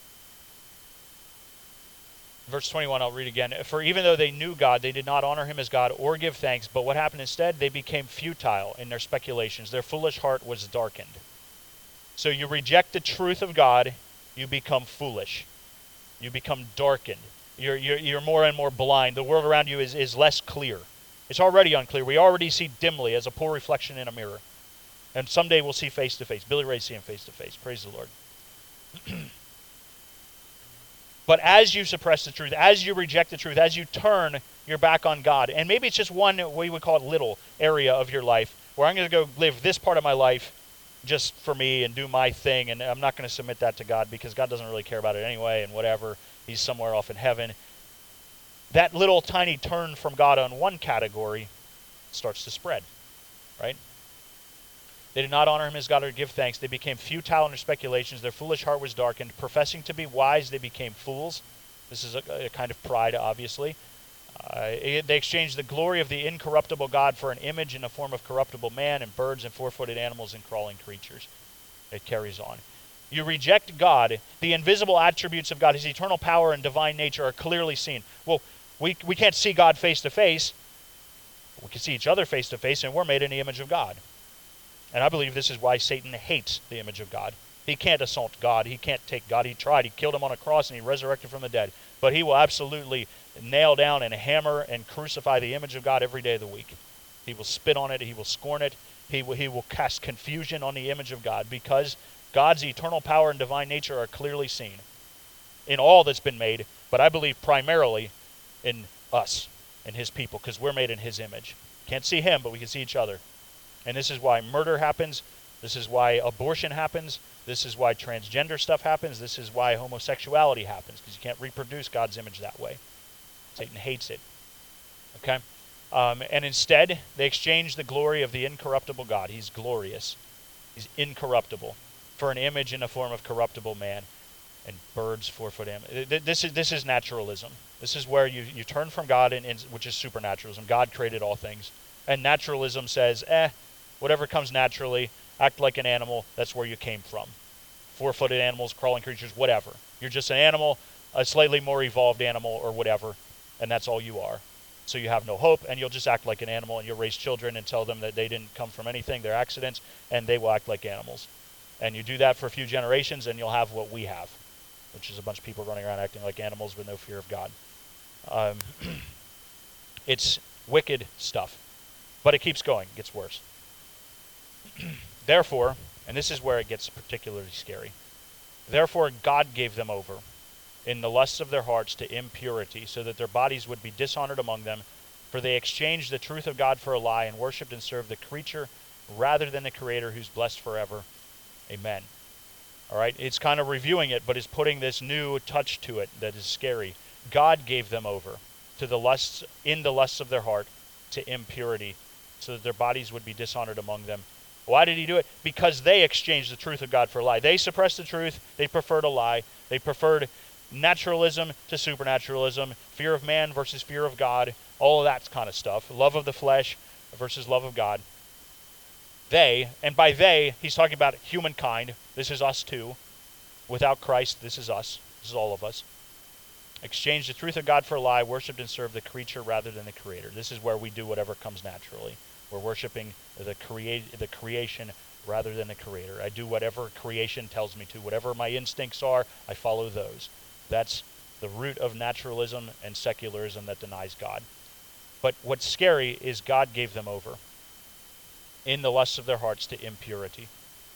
Verse twenty-one, I'll read again. For even though they knew God, they did not honor him as God or give thanks. But what happened instead? They became futile in their speculations. Their foolish heart was darkened. So you reject the truth of God, you become foolish. You become darkened. You're, you're, you're more and more blind. The world around you is, is less clear. It's already unclear. We already see dimly as a poor reflection in a mirror. And someday we'll see face to face. Billy Ray's seeing face to face. Praise the Lord. But as you suppress the truth, as you reject the truth, as you turn your back on God, and maybe it's just one, we would call it little area of your life, where I'm going to go live this part of my life just for me and do my thing, and I'm not going to submit that to God because God doesn't really care about it anyway, and whatever, he's somewhere off in heaven. That little tiny turn from God on one category starts to spread, right? They did not honor him as God or give thanks. They became futile in their speculations. Their foolish heart was darkened. Professing to be wise, they became fools. This is a, a kind of pride, obviously. Uh, it, they exchanged the glory of the incorruptible God for an image in the form of corruptible man and birds and four-footed animals and crawling creatures. It carries on. You reject God. The invisible attributes of God, his eternal power and divine nature, are clearly seen. Well, we, we can't see God face to face. We can see each other face to face, and we're made in the image of God. And I believe this is why Satan hates the image of God. He can't assault God. He can't take God. He tried. He killed him on a cross and he resurrected from the dead. But he will absolutely nail down and hammer and crucify the image of God every day of the week. He will spit on it. He will scorn it. He will, he will cast confusion on the image of God because God's eternal power and divine nature are clearly seen in all that's been made, but I believe primarily in us, in his people, because we're made in his image. Can't see him, but we can see each other. And this is why murder happens. This is why abortion happens. This is why transgender stuff happens. This is why homosexuality happens, because you can't reproduce God's image that way. Satan hates it. Okay? Um, and instead, they exchange the glory of the incorruptible God. He's glorious. He's incorruptible for an image in the form of corruptible man and birds, four-foot animals. This is, this is naturalism. This is where you, you turn from God, and, and which is supernaturalism. God created all things. And naturalism says, eh, whatever comes naturally, act like an animal, that's where you came from. Four-footed animals, crawling creatures, whatever. You're just an animal, a slightly more evolved animal or whatever, and that's all you are. So you have no hope, and you'll just act like an animal, and you'll raise children and tell them that they didn't come from anything, they're accidents, and they will act like animals. And you do that for a few generations, and you'll have what we have, which is a bunch of people running around acting like animals with no fear of God. Um, it's wicked stuff. But it keeps going. It gets worse. Therefore, and this is where it gets particularly scary, therefore God gave them over in the lusts of their hearts to impurity, so that their bodies would be dishonored among them, for they exchanged the truth of God for a lie and worshipped and served the creature rather than the Creator, who's blessed forever. Amen. All right, it's kind of reviewing it, but it's putting this new touch to it that is scary. God gave them over to the lusts, in the lusts of their heart, to impurity, so that their bodies would be dishonored among them. Why did he do it? Because they exchanged the truth of God for a lie. They suppressed the truth. They preferred a lie. They preferred naturalism to supernaturalism, fear of man versus fear of God, all of that kind of stuff, love of the flesh versus love of God. They, and by they, he's talking about humankind. This is us too. Without Christ, this is us. This is all of us. Exchanged the truth of God for a lie, worshipped and served the creature rather than the Creator. This is where we do whatever comes naturally. We're worshiping the create the creation rather than the Creator. I do whatever creation tells me to. Whatever my instincts are, I follow those. That's the root of naturalism and secularism that denies God. But what's scary is God gave them over in the lusts of their hearts to impurity.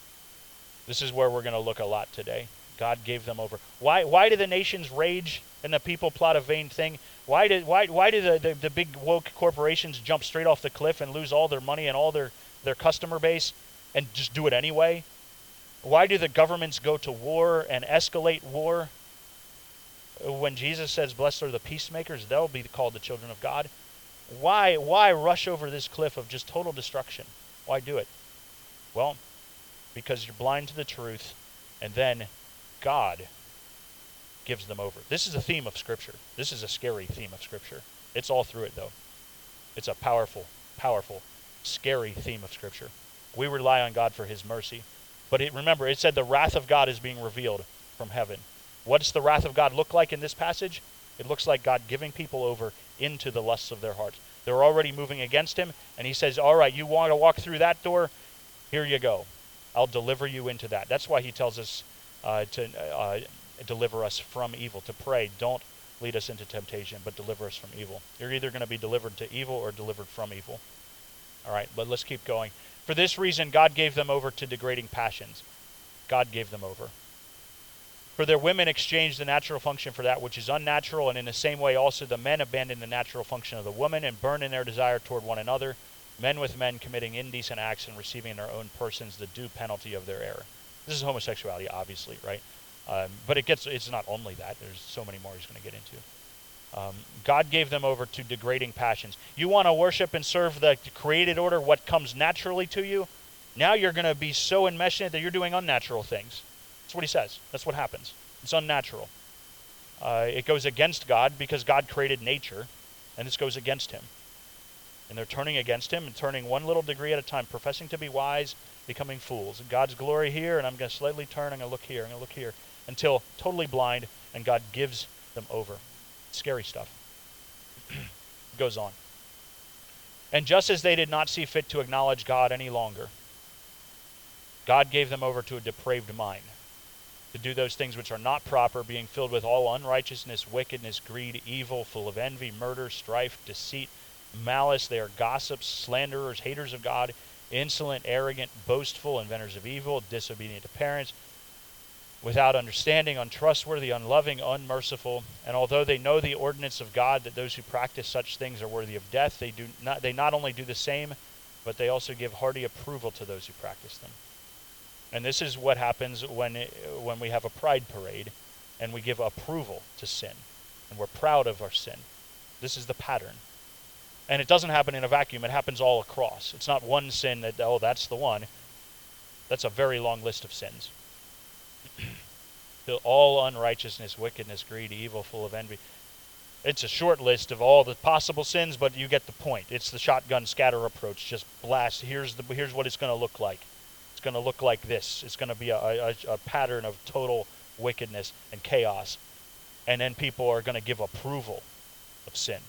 This is where we're going to look a lot today. God gave them over. Why Why do the nations rage and the people plot a vain thing? Why did why why do the, the, the big woke corporations jump straight off the cliff and lose all their money and all their, their customer base and just do it anyway? Why do the governments go to war and escalate war? When Jesus says, blessed are the peacemakers, they'll be called the children of God. Why why rush over this cliff of just total destruction? Why do it? Well, because you're blind to the truth, and then God gives them over. This is a theme of Scripture. This is a scary theme of Scripture. It's all through it, though. It's a powerful, powerful, scary theme of Scripture. We rely on God for his mercy. But it, remember, it said the wrath of God is being revealed from heaven. What does the wrath of God look like in this passage? It looks like God giving people over into the lusts of their hearts. They're already moving against him, and he says, all right, you want to walk through that door? Here you go. I'll deliver you into that. That's why he tells us uh, to uh, deliver us from evil, to pray, don't lead us into temptation, but deliver us from evil. You're either going to be delivered to evil or delivered from evil. All right, but let's keep going. For this reason, God gave them over to degrading passions. God gave them over. For their women exchanged the natural function for that which is unnatural, and in the same way also the men abandoned the natural function of the woman and burned in their desire toward one another, men with men committing indecent acts and receiving in their own persons the due penalty of their error. This is homosexuality, obviously, right? Um, but it gets it's not only that. There's so many more he's going to get into. Um, God gave them over to degrading passions. You want to worship and serve the created order, what comes naturally to you? Now you're going to be so enmeshed in it that you're doing unnatural things. That's what he says. That's what happens. It's unnatural. Uh, it goes against God because God created nature, and this goes against him. And they're turning against him and turning one little degree at a time, professing to be wise, becoming fools. God's glory here, and I'm going to slightly turn, I'm going to look here, I'm going to look here, until totally blind, and God gives them over. Scary stuff. Goes on. And just as they did not see fit to acknowledge God any longer, God gave them over to a depraved mind, to do those things which are not proper, being filled with all unrighteousness, wickedness, greed, evil, full of envy, murder, strife, deceit, malice. They are gossips, slanderers, haters of God, insolent, arrogant, boastful, inventors of evil, disobedient to parents, without understanding, untrustworthy, unloving, unmerciful. And although they know the ordinance of God, that those who practice such things are worthy of death, they do not they not only do the same, but they also give hearty approval to those who practice them. And this is what happens when it, when we have a pride parade and we give approval to sin, and we're proud of our sin. This is the pattern. And it doesn't happen in a vacuum. It happens all across. It's not one sin that, oh, that's the one. That's a very long list of sins. All unrighteousness, wickedness, greed, evil, full of envy. It's a short list of all the possible sins, but you get the point. It's the shotgun scatter approach. Just blast. Here's the here's what it's going to look like. It's going to look like this. It's going to be a, a, a pattern of total wickedness and chaos. And then people are going to give approval of sin.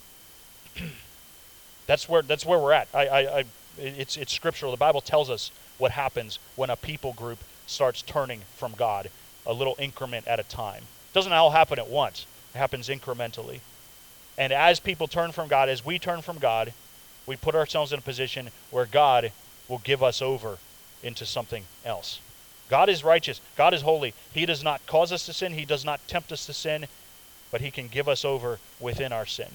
That's where that's where we're at. I, I, I, it's it's scriptural. The Bible tells us what happens when a people group starts turning from God, a little increment at a time. It doesn't all happen at once. It happens incrementally. And as people turn from God, as we turn from God, we put ourselves in a position where God will give us over into something else. God is righteous. God is holy. He does not cause us to sin. He does not tempt us to sin, but he can give us over within our sin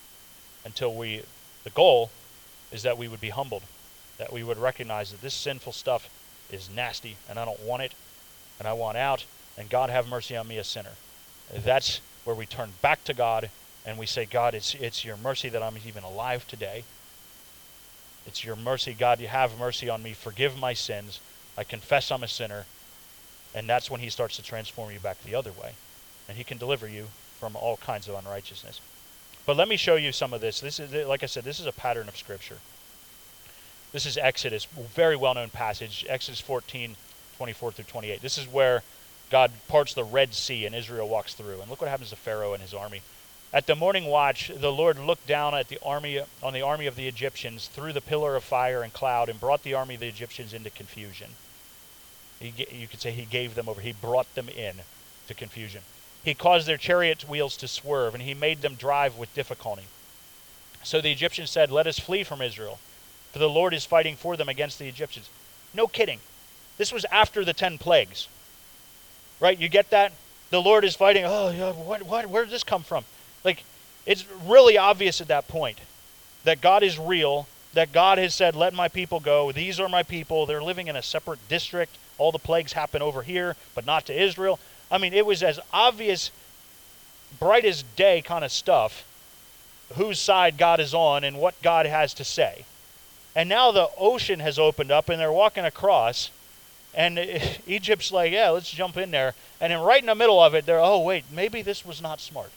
until we, the goal is that we would be humbled, that we would recognize that this sinful stuff is nasty and I don't want it and I want out, and God have mercy on me, a sinner. That's where we turn back to God and we say, God, it's, it's your mercy that I'm even alive today. It's your mercy, God, you have mercy on me. Forgive my sins. I confess I'm a sinner. And that's when he starts to transform you back the other way. And he can deliver you from all kinds of unrighteousness. But let me show you some of this. This is, like I said, this is a pattern of Scripture. This is Exodus, very well-known passage, Exodus fourteen, twenty-four through twenty-eight. This is where God parts the Red Sea and Israel walks through. And look what happens to Pharaoh and his army. At the morning watch, the Lord looked down at the army on the army of the Egyptians through the pillar of fire and cloud and brought the army of the Egyptians into confusion. He, you could say he gave them over. He brought them in to confusion. He caused their chariot wheels to swerve, and he made them drive with difficulty. So the Egyptians said, let us flee from Israel, for the Lord is fighting for them against the Egyptians. No kidding. This was after the ten plagues. Right? You get that? The Lord is fighting. Oh, yeah, what, what, where did this come from? Like, it's really obvious at that point that God is real, that God has said, let my people go. These are my people. They're living in a separate district. All the plagues happen over here, but not to Israel. I mean, it was as obvious, bright as day kind of stuff, whose side God is on and what God has to say. And now the ocean has opened up and they're walking across, and Egypt's like, yeah, let's jump in there. And then right in the middle of it, they're, oh, wait, maybe this was not smart.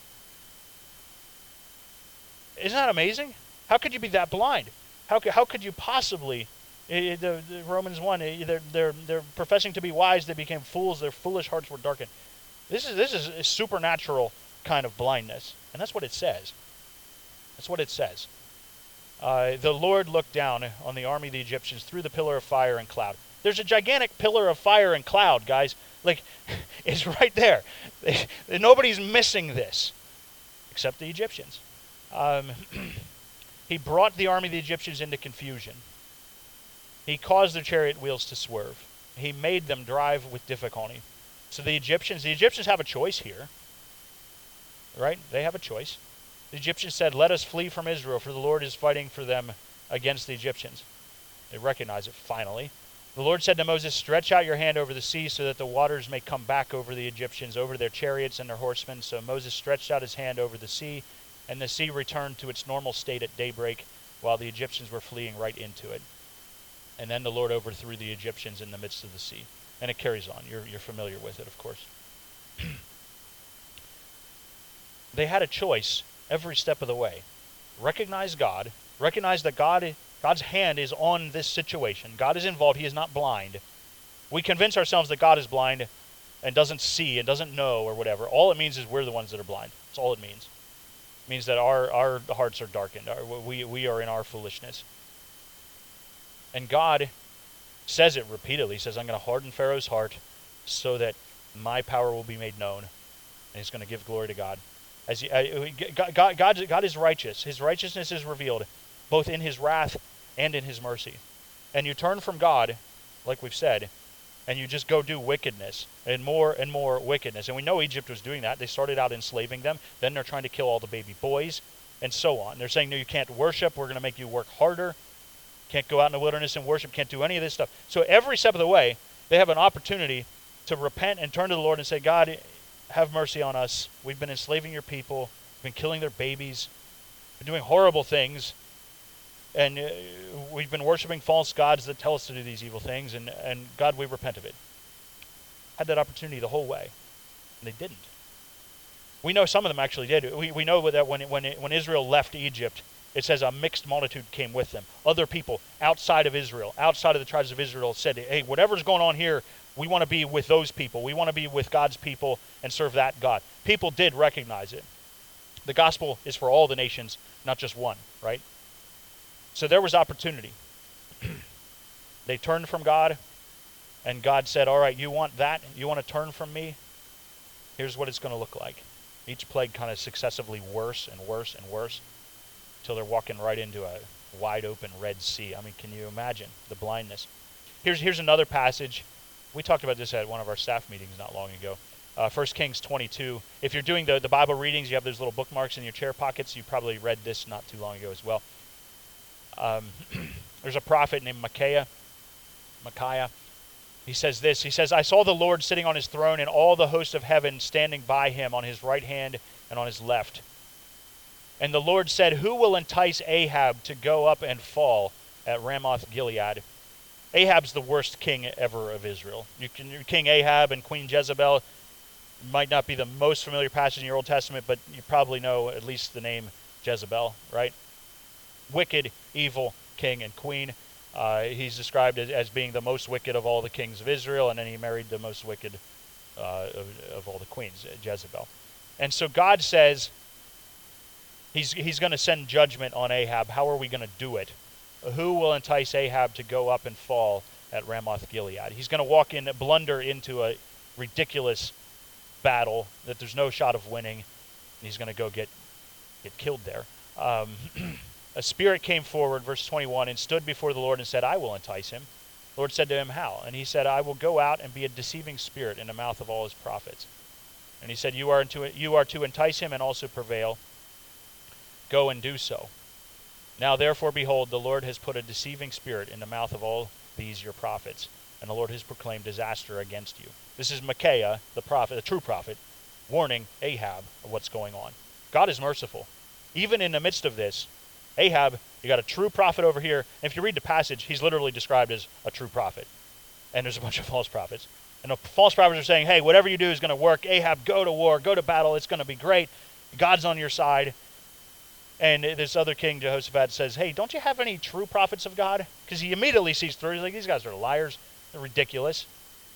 Isn't that amazing? How could you be that blind? How could, how could you possibly, uh, the, the Romans one, uh, they're, they're, they're professing to be wise, they became fools, their foolish hearts were darkened. This is, this is a supernatural kind of blindness. And that's what it says. That's what it says. Uh, the Lord looked down on the army of the Egyptians through the pillar of fire and cloud. There's a gigantic pillar of fire and cloud, guys. Like, it's right there. Nobody's missing this, except the Egyptians. Um, he brought the army of the Egyptians into confusion. He caused their chariot wheels to swerve. He made them drive with difficulty. So the Egyptians, the Egyptians have a choice here, right? They have a choice. The Egyptians said, let us flee from Israel, for the Lord is fighting for them against the Egyptians. They recognize it finally. The Lord said to Moses, stretch out your hand over the sea so that the waters may come back over the Egyptians, over their chariots and their horsemen. So Moses stretched out his hand over the sea, and the sea returned to its normal state at daybreak, while the Egyptians were fleeing right into it. And then the Lord overthrew the Egyptians in the midst of the sea. And it carries on. You're, you're familiar with it, of course. They had a choice every step of the way. Recognize God. Recognize that God, God's hand is on this situation. God is involved. He is not blind. We convince ourselves that God is blind and doesn't see and doesn't know or whatever. All it means is we're the ones that are blind. That's all it means. It means that our, our hearts are darkened. Our, we, we are in our foolishness. And God says it repeatedly. He says, I'm going to harden Pharaoh's heart so that my power will be made known. And he's going to give glory to God. As he, uh, God, God, God, God is righteous. His righteousness is revealed both in his wrath and in his mercy. And you turn from God, like we've said, and you just go do wickedness and more and more wickedness. And we know Egypt was doing that. They started out enslaving them. Then they're trying to kill all the baby boys and so on. They're saying, no, you can't worship. We're going to make you work harder. Can't go out in the wilderness and worship. Can't do any of this stuff. So every step of the way, they have an opportunity to repent and turn to the Lord and say, God, have mercy on us. We've been enslaving your people. We've been killing their babies. We've been doing horrible things. And uh, we've been worshiping false gods that tell us to do these evil things. And, and God, we repent of it. Had that opportunity the whole way. And they didn't. We know some of them actually did. We, we know that when, it, when, it, when Israel left Egypt, it says a mixed multitude came with them. Other people outside of Israel, outside of the tribes of Israel said, hey, whatever's going on here, we want to be with those people. We want to be with God's people and serve that God. People did recognize it. The gospel is for all the nations, not just one, right? So there was opportunity. They turned from God, and God said, all right, you want that? You want to turn from me? Here's what it's going to look like. Each plague kind of successively worse and worse and worse until they're walking right into a wide open Red Sea. I mean, can you imagine the blindness? Here's, here's another passage. We talked about this at one of our staff meetings not long ago. Uh, First Kings twenty-two. If you're doing the, the Bible readings, you have those little bookmarks in your chair pockets. You probably read this not too long ago as well. Um, there's a prophet named Micaiah. Micaiah. He says this. He says, I saw the Lord sitting on his throne and all the host of heaven standing by him on his right hand and on his left. And the Lord said, who will entice Ahab to go up and fall at Ramoth Gilead? Ahab's the worst king ever of Israel. You can, King Ahab and Queen Jezebel might not be the most familiar passage in your Old Testament, but you probably know at least the name Jezebel, right? Wicked, evil king and queen. Uh, he's described as, as being the most wicked of all the kings of Israel, and then he married the most wicked uh, of, of all the queens, Jezebel. And so God says he's, he's going to send judgment on Ahab. How are we going to do it? Who will entice Ahab to go up and fall at Ramoth Gilead? He's going to walk in, blunder into a ridiculous battle that there's no shot of winning, and he's going to go get get killed there. Um, a spirit came forward, verse twenty-one, and stood before the Lord and said, I will entice him. The Lord said to him, how? And he said, I will go out and be a deceiving spirit in the mouth of all his prophets. And he said, you are to, you are to entice him and also prevail. Go and do so. Now therefore, behold, the Lord has put a deceiving spirit in the mouth of all these your prophets, and the Lord has proclaimed disaster against you. This is Micaiah, the prophet, the true prophet, warning Ahab of what's going on. God is merciful. Even in the midst of this, Ahab, you got a true prophet over here. And if you read the passage, he's literally described as a true prophet. And there's a bunch of false prophets. And the false prophets are saying, hey, whatever you do is going to work. Ahab, go to war, go to battle. It's going to be great. God's on your side. And this other king, Jehoshaphat, says, hey, don't you have any true prophets of God? Because he immediately sees through. He's like, these guys are liars. They're ridiculous.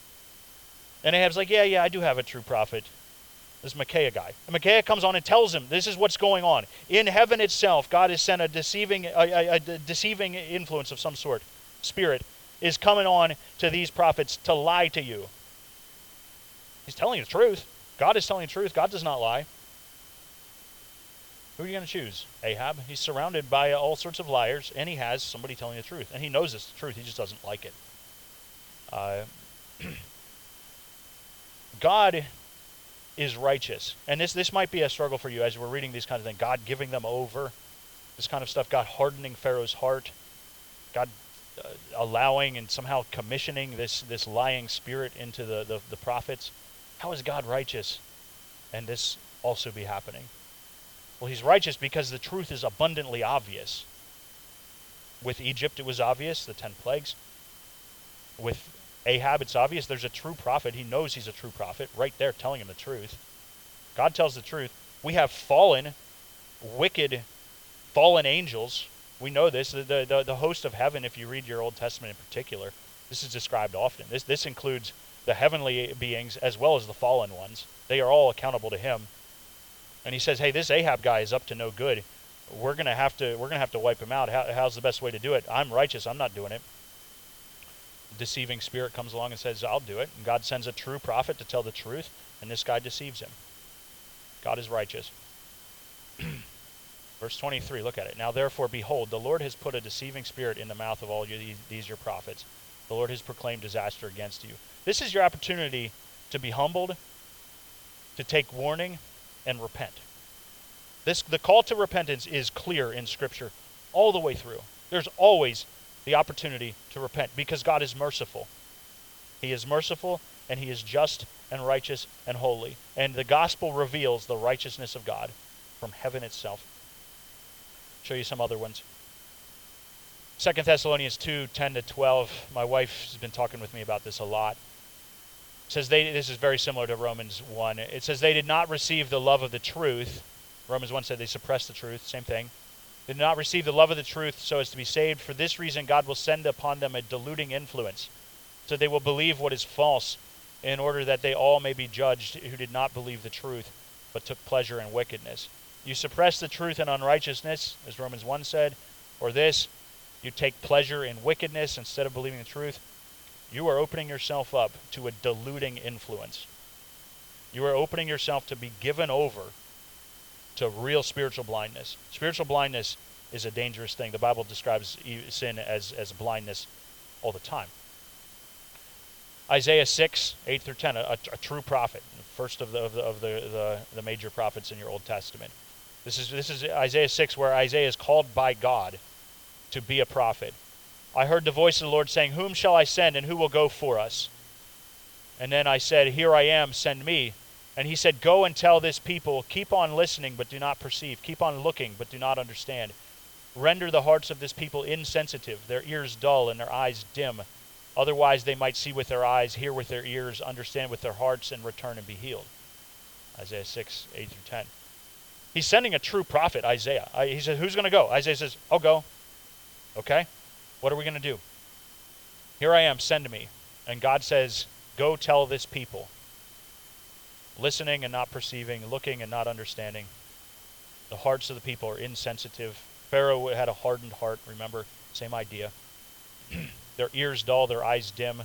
And Ahab's like, yeah, yeah, I do have a true prophet. This Micaiah guy. And Micaiah comes on and tells him, this is what's going on. In heaven itself, God has sent a deceiving, a, a, a deceiving influence of some sort. Spirit is coming on to these prophets to lie to you. He's telling you the truth. God is telling you the truth. God does not lie. Who are you going to choose? Ahab. He's surrounded by all sorts of liars, and he has somebody telling the truth. And he knows it's the truth. He just doesn't like it. Uh, God is righteous. And this, this might be a struggle for you as we're reading these kinds of things. God giving them over, this kind of stuff, God hardening Pharaoh's heart, God uh, allowing and somehow commissioning this, this lying spirit into the, the, the prophets. How is God righteous and this also be happening? Well, he's righteous because the truth is abundantly obvious. With Egypt, it was obvious, the ten plagues. With Ahab, it's obvious there's a true prophet. He knows he's a true prophet, right there telling him the truth. God tells the truth. We have fallen, wicked, fallen angels. We know this. The, the, the host of heaven, if you read your Old Testament in particular, this is described often. This, this includes the heavenly beings as well as the fallen ones. They are all accountable to him. And he says, hey, this Ahab guy is up to no good. We're gonna have to we're gonna have to wipe him out. How, how's the best way to do it? I'm righteous. I'm not doing it. Deceiving spirit comes along and says, I'll do it. And God sends a true prophet to tell the truth, and this guy deceives him. God is righteous. Verse twenty-three, look at it. Now therefore, behold, the Lord has put a deceiving spirit in the mouth of all you, these, these your prophets. The Lord has proclaimed disaster against you. This is your opportunity to be humbled, to take warning, and repent. This, the call to repentance is clear in Scripture all the way through. There's always the opportunity to repent because God is merciful. He is merciful and he is just and righteous and holy. And the gospel reveals the righteousness of God from heaven itself. Show you some other ones. Second Thessalonians two, ten to twelve. My wife has been talking with me about this a lot. It says they, this is very similar to Romans one. It says they did not receive the love of the truth. Romans one said they suppressed the truth. Same thing. They did not receive the love of the truth so as to be saved. For this reason, God will send upon them a deluding influence, so they will believe what is false, in order that they all may be judged who did not believe the truth, but took pleasure in wickedness. You suppress the truth in unrighteousness, as Romans one said, or this, you take pleasure in wickedness instead of believing the truth. You are opening yourself up to a deluding influence. You are opening yourself to be given over to real spiritual blindness. Spiritual blindness is a dangerous thing. The Bible describes sin as, as blindness all the time. Isaiah six, eight through ten, a, a true prophet, first of the of the of the, the, the major prophets in your Old Testament. This is this is Isaiah six, where Isaiah is called by God to be a prophet. I heard the voice of the Lord saying, whom shall I send, and who will go for us? And then I said, here I am, send me. And he said, go and tell this people, keep on listening, but do not perceive. Keep on looking, but do not understand. Render the hearts of this people insensitive, their ears dull, and their eyes dim. Otherwise they might see with their eyes, hear with their ears, understand with their hearts, and return and be healed. Isaiah six, eight through ten. He's sending a true prophet, Isaiah. He says, who's going to go? Isaiah says, I'll go. Okay? What are we going to do? Here I am, send me. And God says, go tell this people. Listening and not perceiving, looking and not understanding. The hearts of the people are insensitive. Pharaoh had a hardened heart, remember? Same idea. Their ears dull, their eyes dim,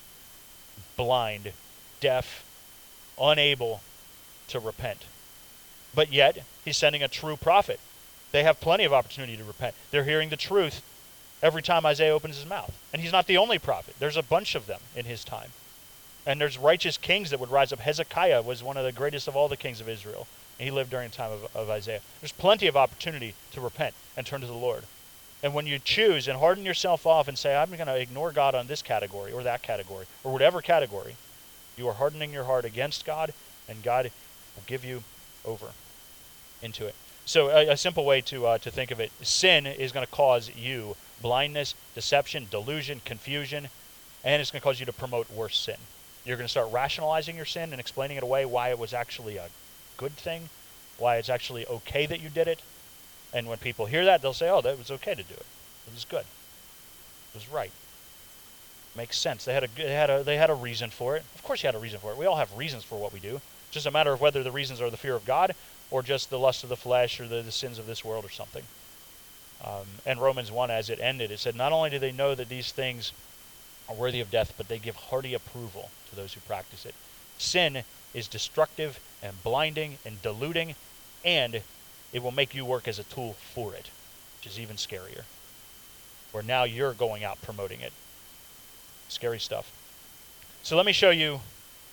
blind, deaf, unable to repent. But yet, he's sending a true prophet. They have plenty of opportunity to repent. They're hearing the truth every time Isaiah opens his mouth. And he's not the only prophet. There's a bunch of them in his time. And there's righteous kings that would rise up. Hezekiah was one of the greatest of all the kings of Israel. And he lived during the time of, of Isaiah. There's plenty of opportunity to repent and turn to the Lord. And when you choose and harden yourself off and say, I'm going to ignore God on this category or that category or whatever category, you are hardening your heart against God, and God will give you over into it. So a, a simple way to uh, to think of it, sin is going to cause you blindness, deception, delusion, confusion, and it's going to cause you to promote worse sin. You're going to start rationalizing your sin and explaining it away, why it was actually a good thing, why it's actually okay that you did it. And when people hear that, they'll say, oh, that was okay to do it. It was good. It was right. Makes sense. They had a they had a they had a reason for it. Of course you had a reason for it. We all have reasons for what we do. It's just a matter of whether the reasons are the fear of God or just the lust of the flesh or the, the sins of this world or something. Um, and Romans one, as it ended, it said, not only do they know that these things are worthy of death, but they give hearty approval to those who practice it. Sin is destructive and blinding and deluding, and it will make you work as a tool for it, which is even scarier. Where now you're going out promoting it. Scary stuff. So let me show you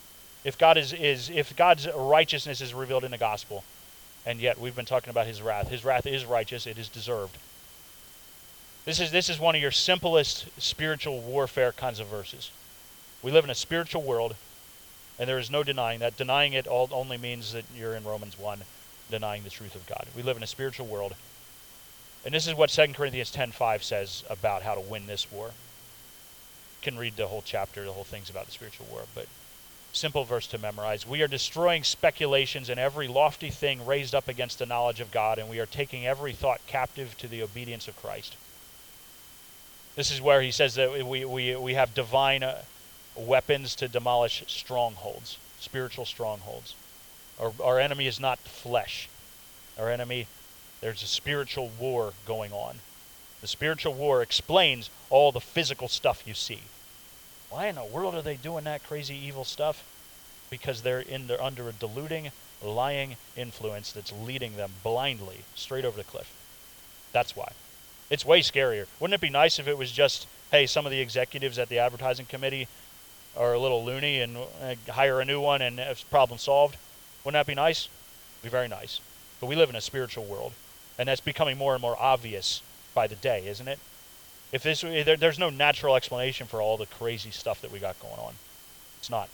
If God is, is if God's righteousness is revealed in the gospel, and yet we've been talking about his wrath. His wrath is righteous, it is deserved. This is this is one of your simplest spiritual warfare kinds of verses. We live in a spiritual world, and there is no denying that. Denying it all only means that you're in Romans one, denying the truth of God. We live in a spiritual world. And this is what Second Corinthians ten five says about how to win this war. You can read the whole chapter, the whole thing's about the spiritual war, but simple verse to memorize. We are destroying speculations and every lofty thing raised up against the knowledge of God, and we are taking every thought captive to the obedience of Christ. This is where he says that we, we, we have divine uh, weapons to demolish strongholds, spiritual strongholds. Our, our enemy is not flesh. Our enemy, there's a spiritual war going on. The spiritual war explains all the physical stuff you see. Why in the world are they doing that crazy evil stuff? Because they're in they're under a deluding, lying influence that's leading them blindly straight over the cliff. That's why. It's way scarier. Wouldn't it be nice if it was just, hey, some of the executives at the advertising committee are a little loony and uh, hire a new one and it's problem solved? Wouldn't that be nice? It'd be very nice. But we live in a spiritual world, and that's becoming more and more obvious by the day, isn't it? If this, there, there's no natural explanation for all the crazy stuff that we got going on. It's not.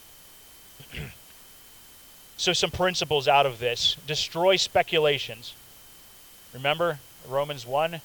So some principles out of this. Destroy speculations. Remember Romans one?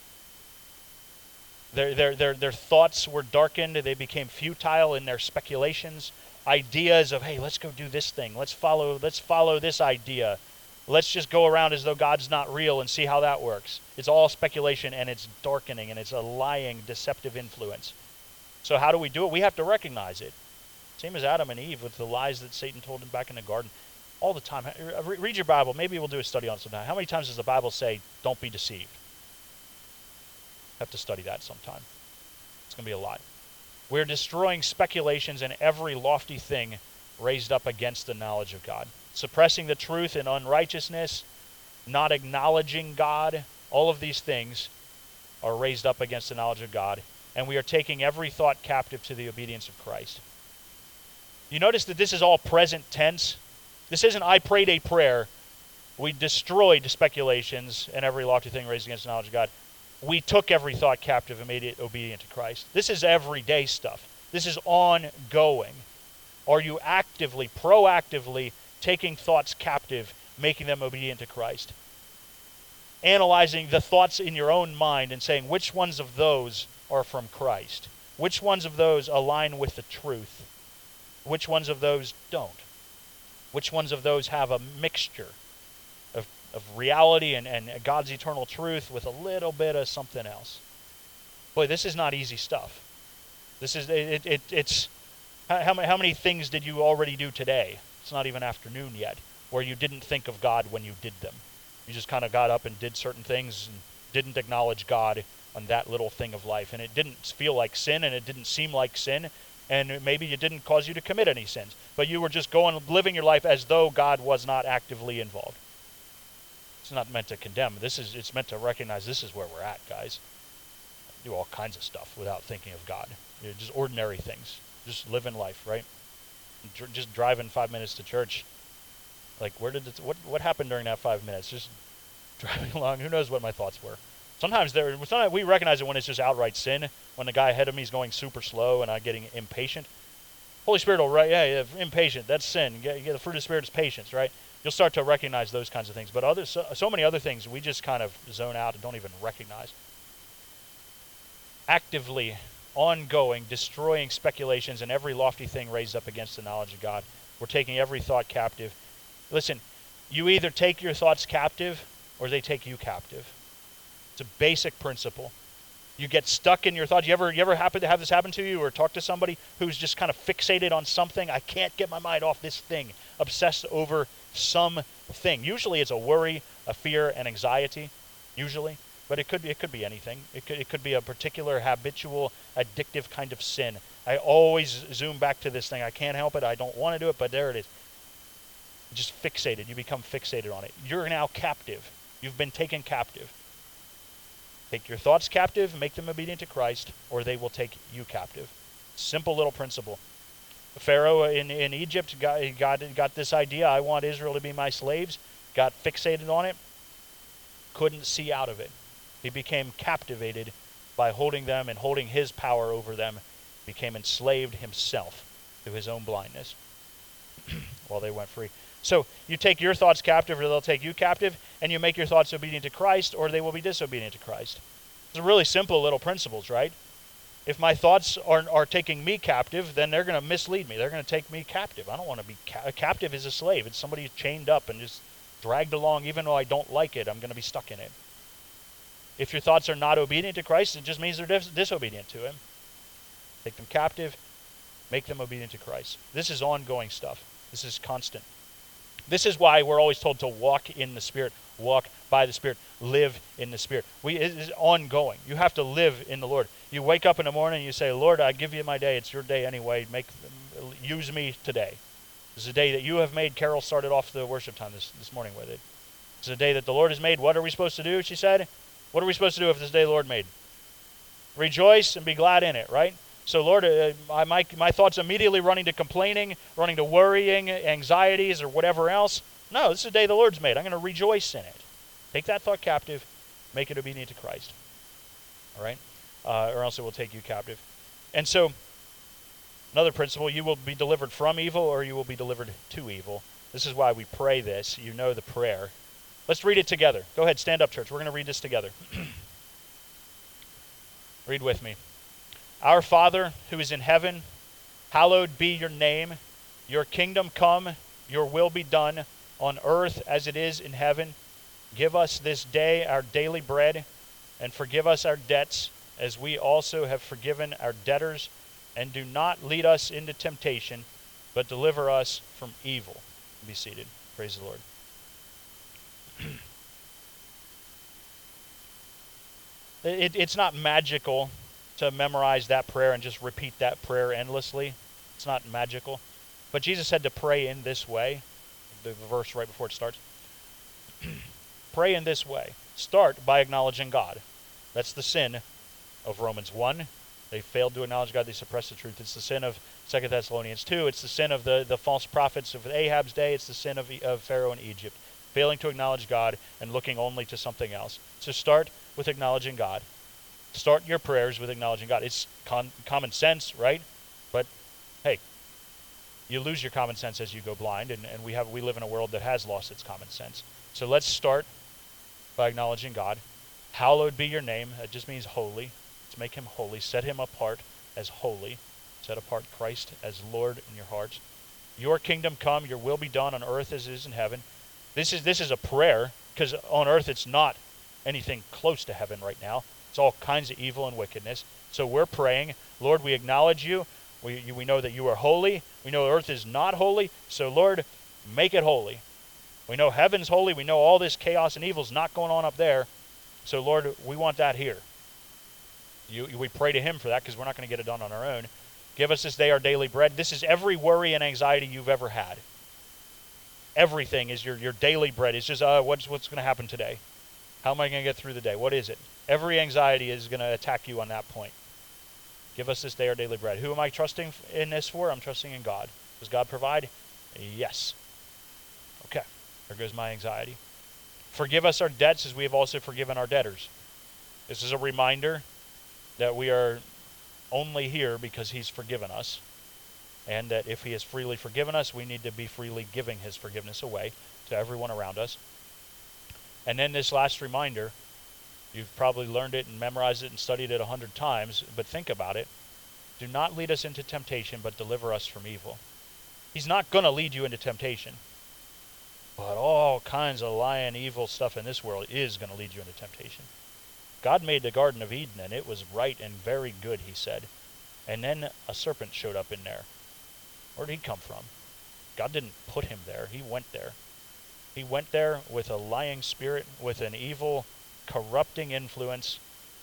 Their, their, their, their thoughts were darkened. They became futile in their speculations. Ideas of, hey, let's go do this thing. Let's follow, let's follow this idea. Let's just go around as though God's not real and see how that works. It's all speculation, and it's darkening, and it's a lying, deceptive influence. So how do we do it? We have to recognize it. Same as Adam and Eve with the lies that Satan told them back in the garden. All the time. Read your Bible. Maybe we'll do a study on it sometime. How many times does the Bible say, don't be deceived? Have to study that sometime. It's going to be a lot. We're destroying speculations and every lofty thing raised up against the knowledge of God. Suppressing the truth in unrighteousness, not acknowledging God, all of these things are raised up against the knowledge of God, and we are taking every thought captive to the obedience of Christ. You notice that this is all present tense. This isn't, I prayed a prayer. We destroyed speculations and every lofty thing raised against the knowledge of God. We took every thought captive and made it obedient to Christ. This is everyday stuff. This is ongoing. Are you actively, proactively taking thoughts captive, making them obedient to Christ? Analyzing the thoughts in your own mind and saying, which ones of those are from Christ? Which ones of those align with the truth? Which ones of those don't? Which ones of those have a mixture of, of reality and, and God's eternal truth with a little bit of something else? Boy, this is not easy stuff. This is, it, it, it's, how many, how many things did you already do today? It's not even afternoon yet, where you didn't think of God when you did them. You just kind of got up and did certain things and didn't acknowledge God on that little thing of life. And it didn't feel like sin, and it didn't seem like sin, and maybe it didn't cause you to commit any sins. But you were just going, living your life as though God was not actively involved. It's not meant to condemn. This is, it's meant to recognize this is where we're at, guys. Do all kinds of stuff without thinking of God. You know, just ordinary things. Just living life, right? Just driving five minutes to church. Like, where did it, what what happened during that five minutes? Just driving along. Who knows what my thoughts were? Sometimes there, sometimes we recognize it when it's just outright sin. When the guy ahead of me is going super slow and I'm getting impatient. Holy Spirit will write, yeah, yeah, impatient. That's sin. You get, you get the fruit of the Spirit is patience, right? You'll start to recognize those kinds of things. But other so, so many other things we just kind of zone out and don't even recognize. Actively, ongoing, destroying speculations and every lofty thing raised up against the knowledge of God. We're taking every thought captive. Listen, you either take your thoughts captive or they take you captive. It's a basic principle. You get stuck in your thoughts. You ever, you ever happen to have this happen to you or talk to somebody who's just kind of fixated on something? I can't get my mind off this thing. Obsessed over something. Usually it's a worry, a fear, an anxiety. Usually. But it could be, it could be anything. It could, it could be a particular habitual, addictive kind of sin. I always zoom back to this thing. I can't help it. I don't want to do it, but there it is. Just fixated. You become fixated on it. You're now captive. You've been taken captive. Take your thoughts captive, make them obedient to Christ, or they will take you captive. Simple little principle. Pharaoh in, in Egypt got, got, got this idea, I want Israel to be my slaves, got fixated on it, couldn't see out of it. He became captivated by holding them and holding his power over them, became enslaved himself to his own blindness while they went free. So you take your thoughts captive, or they'll take you captive, and you make your thoughts obedient to Christ, or they will be disobedient to Christ. It's really simple little principles, right? If my thoughts are, are taking me captive, then they're going to mislead me. They're going to take me captive. I don't want to be ca- a captive is a slave. It's somebody chained up and just dragged along. Even though I don't like it, I'm going to be stuck in it. If your thoughts are not obedient to Christ, it just means they're dis- disobedient to him. Take them captive, make them obedient to Christ. This is ongoing stuff. This is constant. This is why we're always told to walk in the Spirit, walk by the Spirit, live in the Spirit. We, it is ongoing. You have to live in the Lord. You wake up in the morning and you say, Lord, I give you my day. It's your day anyway. Make, use me today. This is a day that you have made. Carol started off the worship time this, this morning with it. It's a day that the Lord has made. What are we supposed to do, she said? What are we supposed to do if this day the Lord made? Rejoice and be glad in it, right? So, Lord, uh, my, my thoughts immediately running to complaining, running to worrying, anxieties, or whatever else. No, this is the day the Lord's made. I'm going to rejoice in it. Take that thought captive, make it obedient to Christ. All right? Uh, or else it will take you captive. And so, another principle, you will be delivered from evil, or you will be delivered to evil. This is why we pray this. You know the prayer. Let's read it together. Go ahead, stand up, church. We're going to read this together. Read with me. Our Father, who is in heaven, hallowed be your name. Your kingdom come, your will be done, on earth as it is in heaven. Give us this day our daily bread, and forgive us our debts, as we also have forgiven our debtors. And do not lead us into temptation, but deliver us from evil. Be seated. Praise the Lord. it, it's not magical to memorize that prayer and just repeat that prayer endlessly. It's not magical. But Jesus said to pray in this way. The verse right before it starts. Pray in this way. Start by acknowledging God. That's the sin of Romans one. They failed to acknowledge God. They suppressed the truth. It's the sin of Second Thessalonians two. It's the sin of the, the false prophets of Ahab's day. It's the sin of, of Pharaoh in Egypt. Failing to acknowledge God and looking only to something else. So start with acknowledging God. Start your prayers with acknowledging God. It's con- common sense, right? But, hey, you lose your common sense as you go blind, and, and we have we live in a world that has lost its common sense. So let's start by acknowledging God. Hallowed be your name. That just means holy. Let's make him holy. Set him apart as holy. Set apart Christ as Lord in your hearts. Your kingdom come, your will be done on earth as it is in heaven. This is, this is a prayer, because on earth it's not anything close to heaven right now. It's all kinds of evil and wickedness. So we're praying, Lord, we acknowledge you. We, you, we know that you are holy. We know earth is not holy. So, Lord, make it holy. We know heaven's holy. We know all this chaos and evil is not going on up there. So, Lord, we want that here. You, we pray to him for that, because we're not going to get it done on our own. Give us this day our daily bread. This is every worry and anxiety you've ever had. Everything is your, your daily bread. It's just, uh, what's, what's going to happen today? How am I going to get through the day? What is it? Every anxiety is going to attack you on that point. Give us this day our daily bread. Who am I trusting in this for? I'm trusting in God. Does God provide? Yes. Okay. There goes my anxiety. Forgive us our debts as we have also forgiven our debtors. This is a reminder that we are only here because he's forgiven us. And that if he has freely forgiven us, we need to be freely giving his forgiveness away to everyone around us. And then this last reminder, you've probably learned it and memorized it and studied it a hundred times, but think about it. Do not lead us into temptation, but deliver us from evil. He's not going to lead you into temptation. But all kinds of lying, evil stuff in this world is going to lead you into temptation. God made the Garden of Eden, and it was right and very good, he said. And then a serpent showed up in there. Where did he come from? God didn't put him there. He went there. He went there with a lying spirit, with an evil, corrupting influence.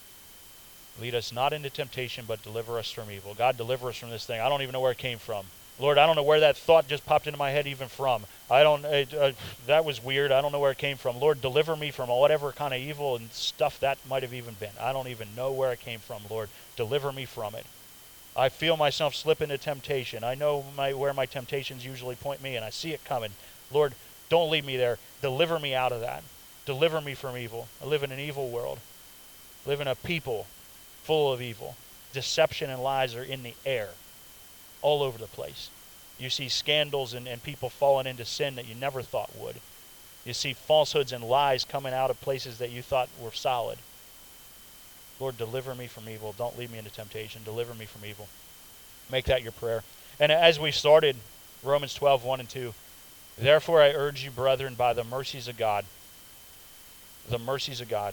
Lead us not into temptation, but deliver us from evil. God, deliver us from this thing. I don't even know where it came from. Lord, I don't know where that thought just popped into my head even from. I don't, uh, uh, that was weird. I don't know where it came from. Lord, deliver me from whatever kind of evil and stuff that might have even been. I don't even know where it came from, Lord. Deliver me from it. I feel myself slip into temptation. I know my, where my temptations usually point me, and I see it coming. Lord, don't leave me there. Deliver me out of that. Deliver me from evil. I live in an evil world. I live in a people full of evil. Deception and lies are in the air, all over the place. You see scandals and, and people falling into sin that you never thought would. You see falsehoods and lies coming out of places that you thought were solid. Lord, deliver me from evil. Don't lead me into temptation. Deliver me from evil. Make that your prayer. And as we started, Romans twelve, one and two, therefore I urge you, brethren, by the mercies of God, the mercies of God.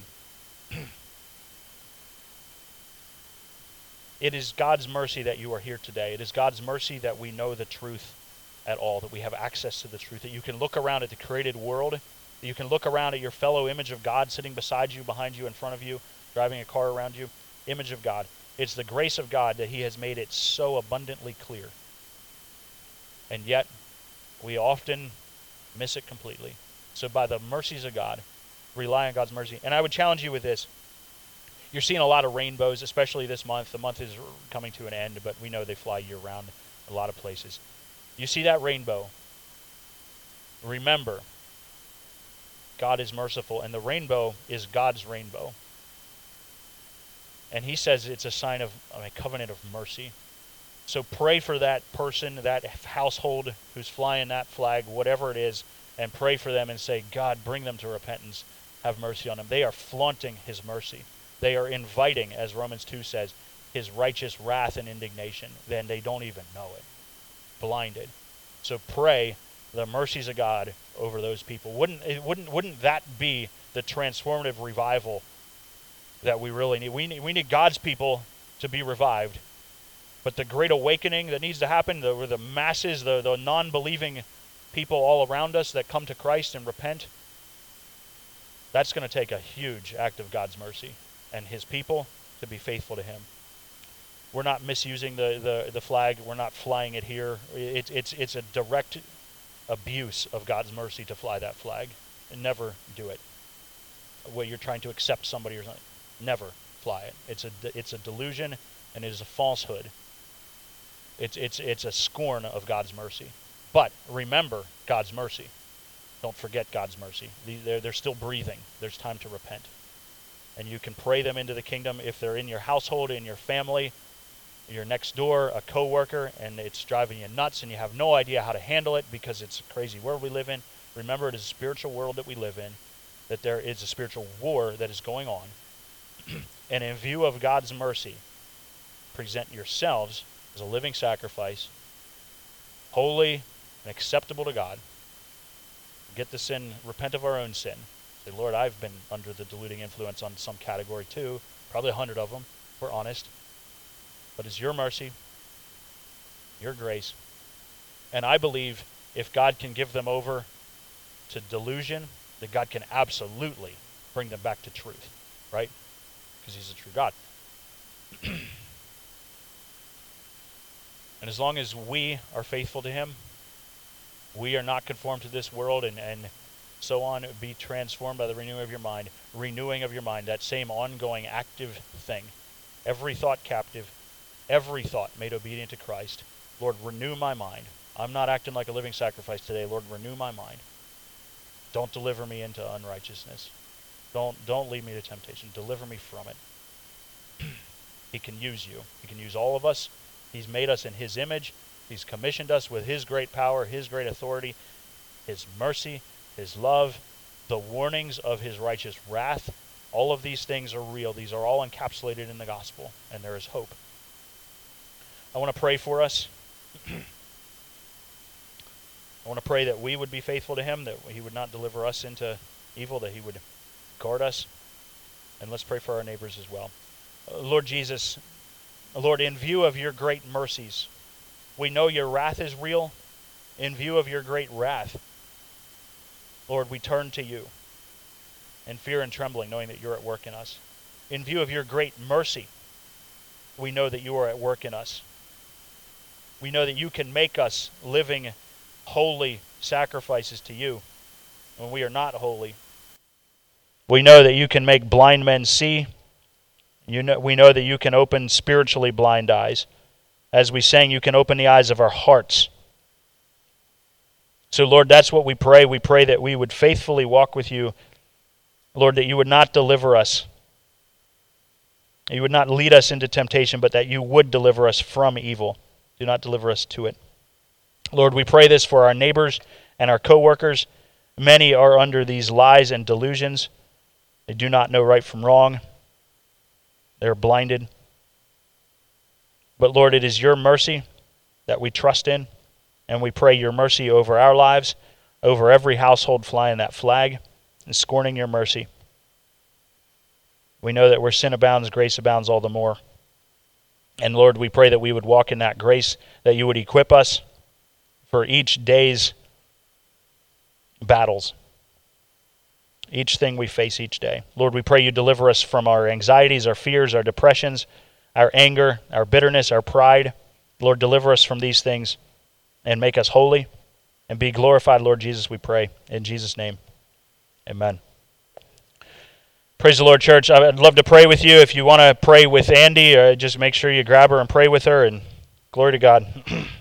It is God's mercy that you are here today. It is God's mercy that we know the truth at all, that we have access to the truth, that you can look around at the created world, that you can look around at your fellow image of God sitting beside you, behind you, in front of you, driving a car around you, image of God. It's the grace of God that he has made it so abundantly clear. And yet, we often miss it completely. So by the mercies of God, rely on God's mercy. And I would challenge you with this. You're seeing a lot of rainbows, especially this month. The month is coming to an end, but we know they fly year-round a lot of places. You see that rainbow. Remember, God is merciful, and the rainbow is God's rainbow. And he says it's a sign of a covenant of mercy. So pray for that person, that household who's flying that flag, whatever it is, and pray for them and say, God, bring them to repentance. Have mercy on them. They are flaunting his mercy. They are inviting, as Romans two says, his righteous wrath and indignation. Then they don't even know it. Blinded. So pray the mercies of God over those people. Wouldn't it, wouldn't wouldn't that be the transformative revival that we really need? We need we need God's people to be revived. But the great awakening that needs to happen, the the masses, the, the non-believing people all around us that come to Christ and repent, that's going to take a huge act of God's mercy and his people to be faithful to him. We're not misusing the, the, the flag. We're not flying it here. It's it's it's a direct abuse of God's mercy to fly that flag. And never do it. Where you're trying to accept somebody or something. Never fly it. It's a it's a delusion, and it is a falsehood. It's it's it's a scorn of God's mercy. But remember God's mercy. Don't forget God's mercy. They're they're still breathing. There's time to repent. And you can pray them into the kingdom if they're in your household, in your family, your next door, a coworker, and it's driving you nuts and you have no idea how to handle it because it's a crazy world we live in. Remember, it is a spiritual world that we live in, that there is a spiritual war that is going on. And in view of God's mercy, present yourselves as a living sacrifice, holy and acceptable to God. Get the sin, repent of our own sin. Say, Lord, I've been under the deluding influence on some category too, probably a hundred of them, if we're honest. But it's your mercy, your grace. And I believe if God can give them over to delusion, that God can absolutely bring them back to truth, right? Because he's a true God. And as long as we are faithful to him, we are not conformed to this world and, and so on, be transformed by the renewing of your mind. Renewing of your mind, that same ongoing active thing. Every thought captive, every thought made obedient to Christ. Lord, renew my mind. I'm not acting like a living sacrifice today. Lord, renew my mind. Don't deliver me into unrighteousness. Don't don't lead me to temptation. Deliver me from it. He can use you. He can use all of us. He's made us in his image. He's commissioned us with his great power, his great authority, his mercy, his love, the warnings of his righteous wrath. All of these things are real. These are all encapsulated in the gospel, and there is hope. I want to pray for us. I want to pray that we would be faithful to him, that he would not deliver us into evil, that he would guard us. And let's pray for our neighbors as well. Uh, Lord Jesus, Lord, in view of your great mercies, we know your wrath is real. In view of your great wrath, Lord, we turn to you in fear and trembling, knowing that you're at work in us. In view of your great mercy, we know that you are at work in us. We know that you can make us living, holy sacrifices to you when we are not holy. We know that you can make blind men see. You know, we know that you can open spiritually blind eyes. As we sang, you can open the eyes of our hearts. So, Lord, that's what we pray. We pray that we would faithfully walk with you. Lord, that you would not deliver us. You would not lead us into temptation, but that you would deliver us from evil. Do not deliver us to it. Lord, we pray this for our neighbors and our co-workers. Many are under these lies and delusions. They do not know right from wrong. They're blinded. But Lord, it is your mercy that we trust in, and we pray your mercy over our lives, over every household flying that flag and scorning your mercy. We know that where sin abounds, grace abounds all the more. And Lord, we pray that we would walk in that grace, that you would equip us for each day's battles, each thing we face each day. Lord, we pray you deliver us from our anxieties, our fears, our depressions, our anger, our bitterness, our pride. Lord, deliver us from these things and make us holy and be glorified, Lord Jesus, we pray. In Jesus' name, amen. Praise the Lord, church. I'd love to pray with you. If you want to pray with Andy, uh, just make sure you grab her and pray with her, and glory to God.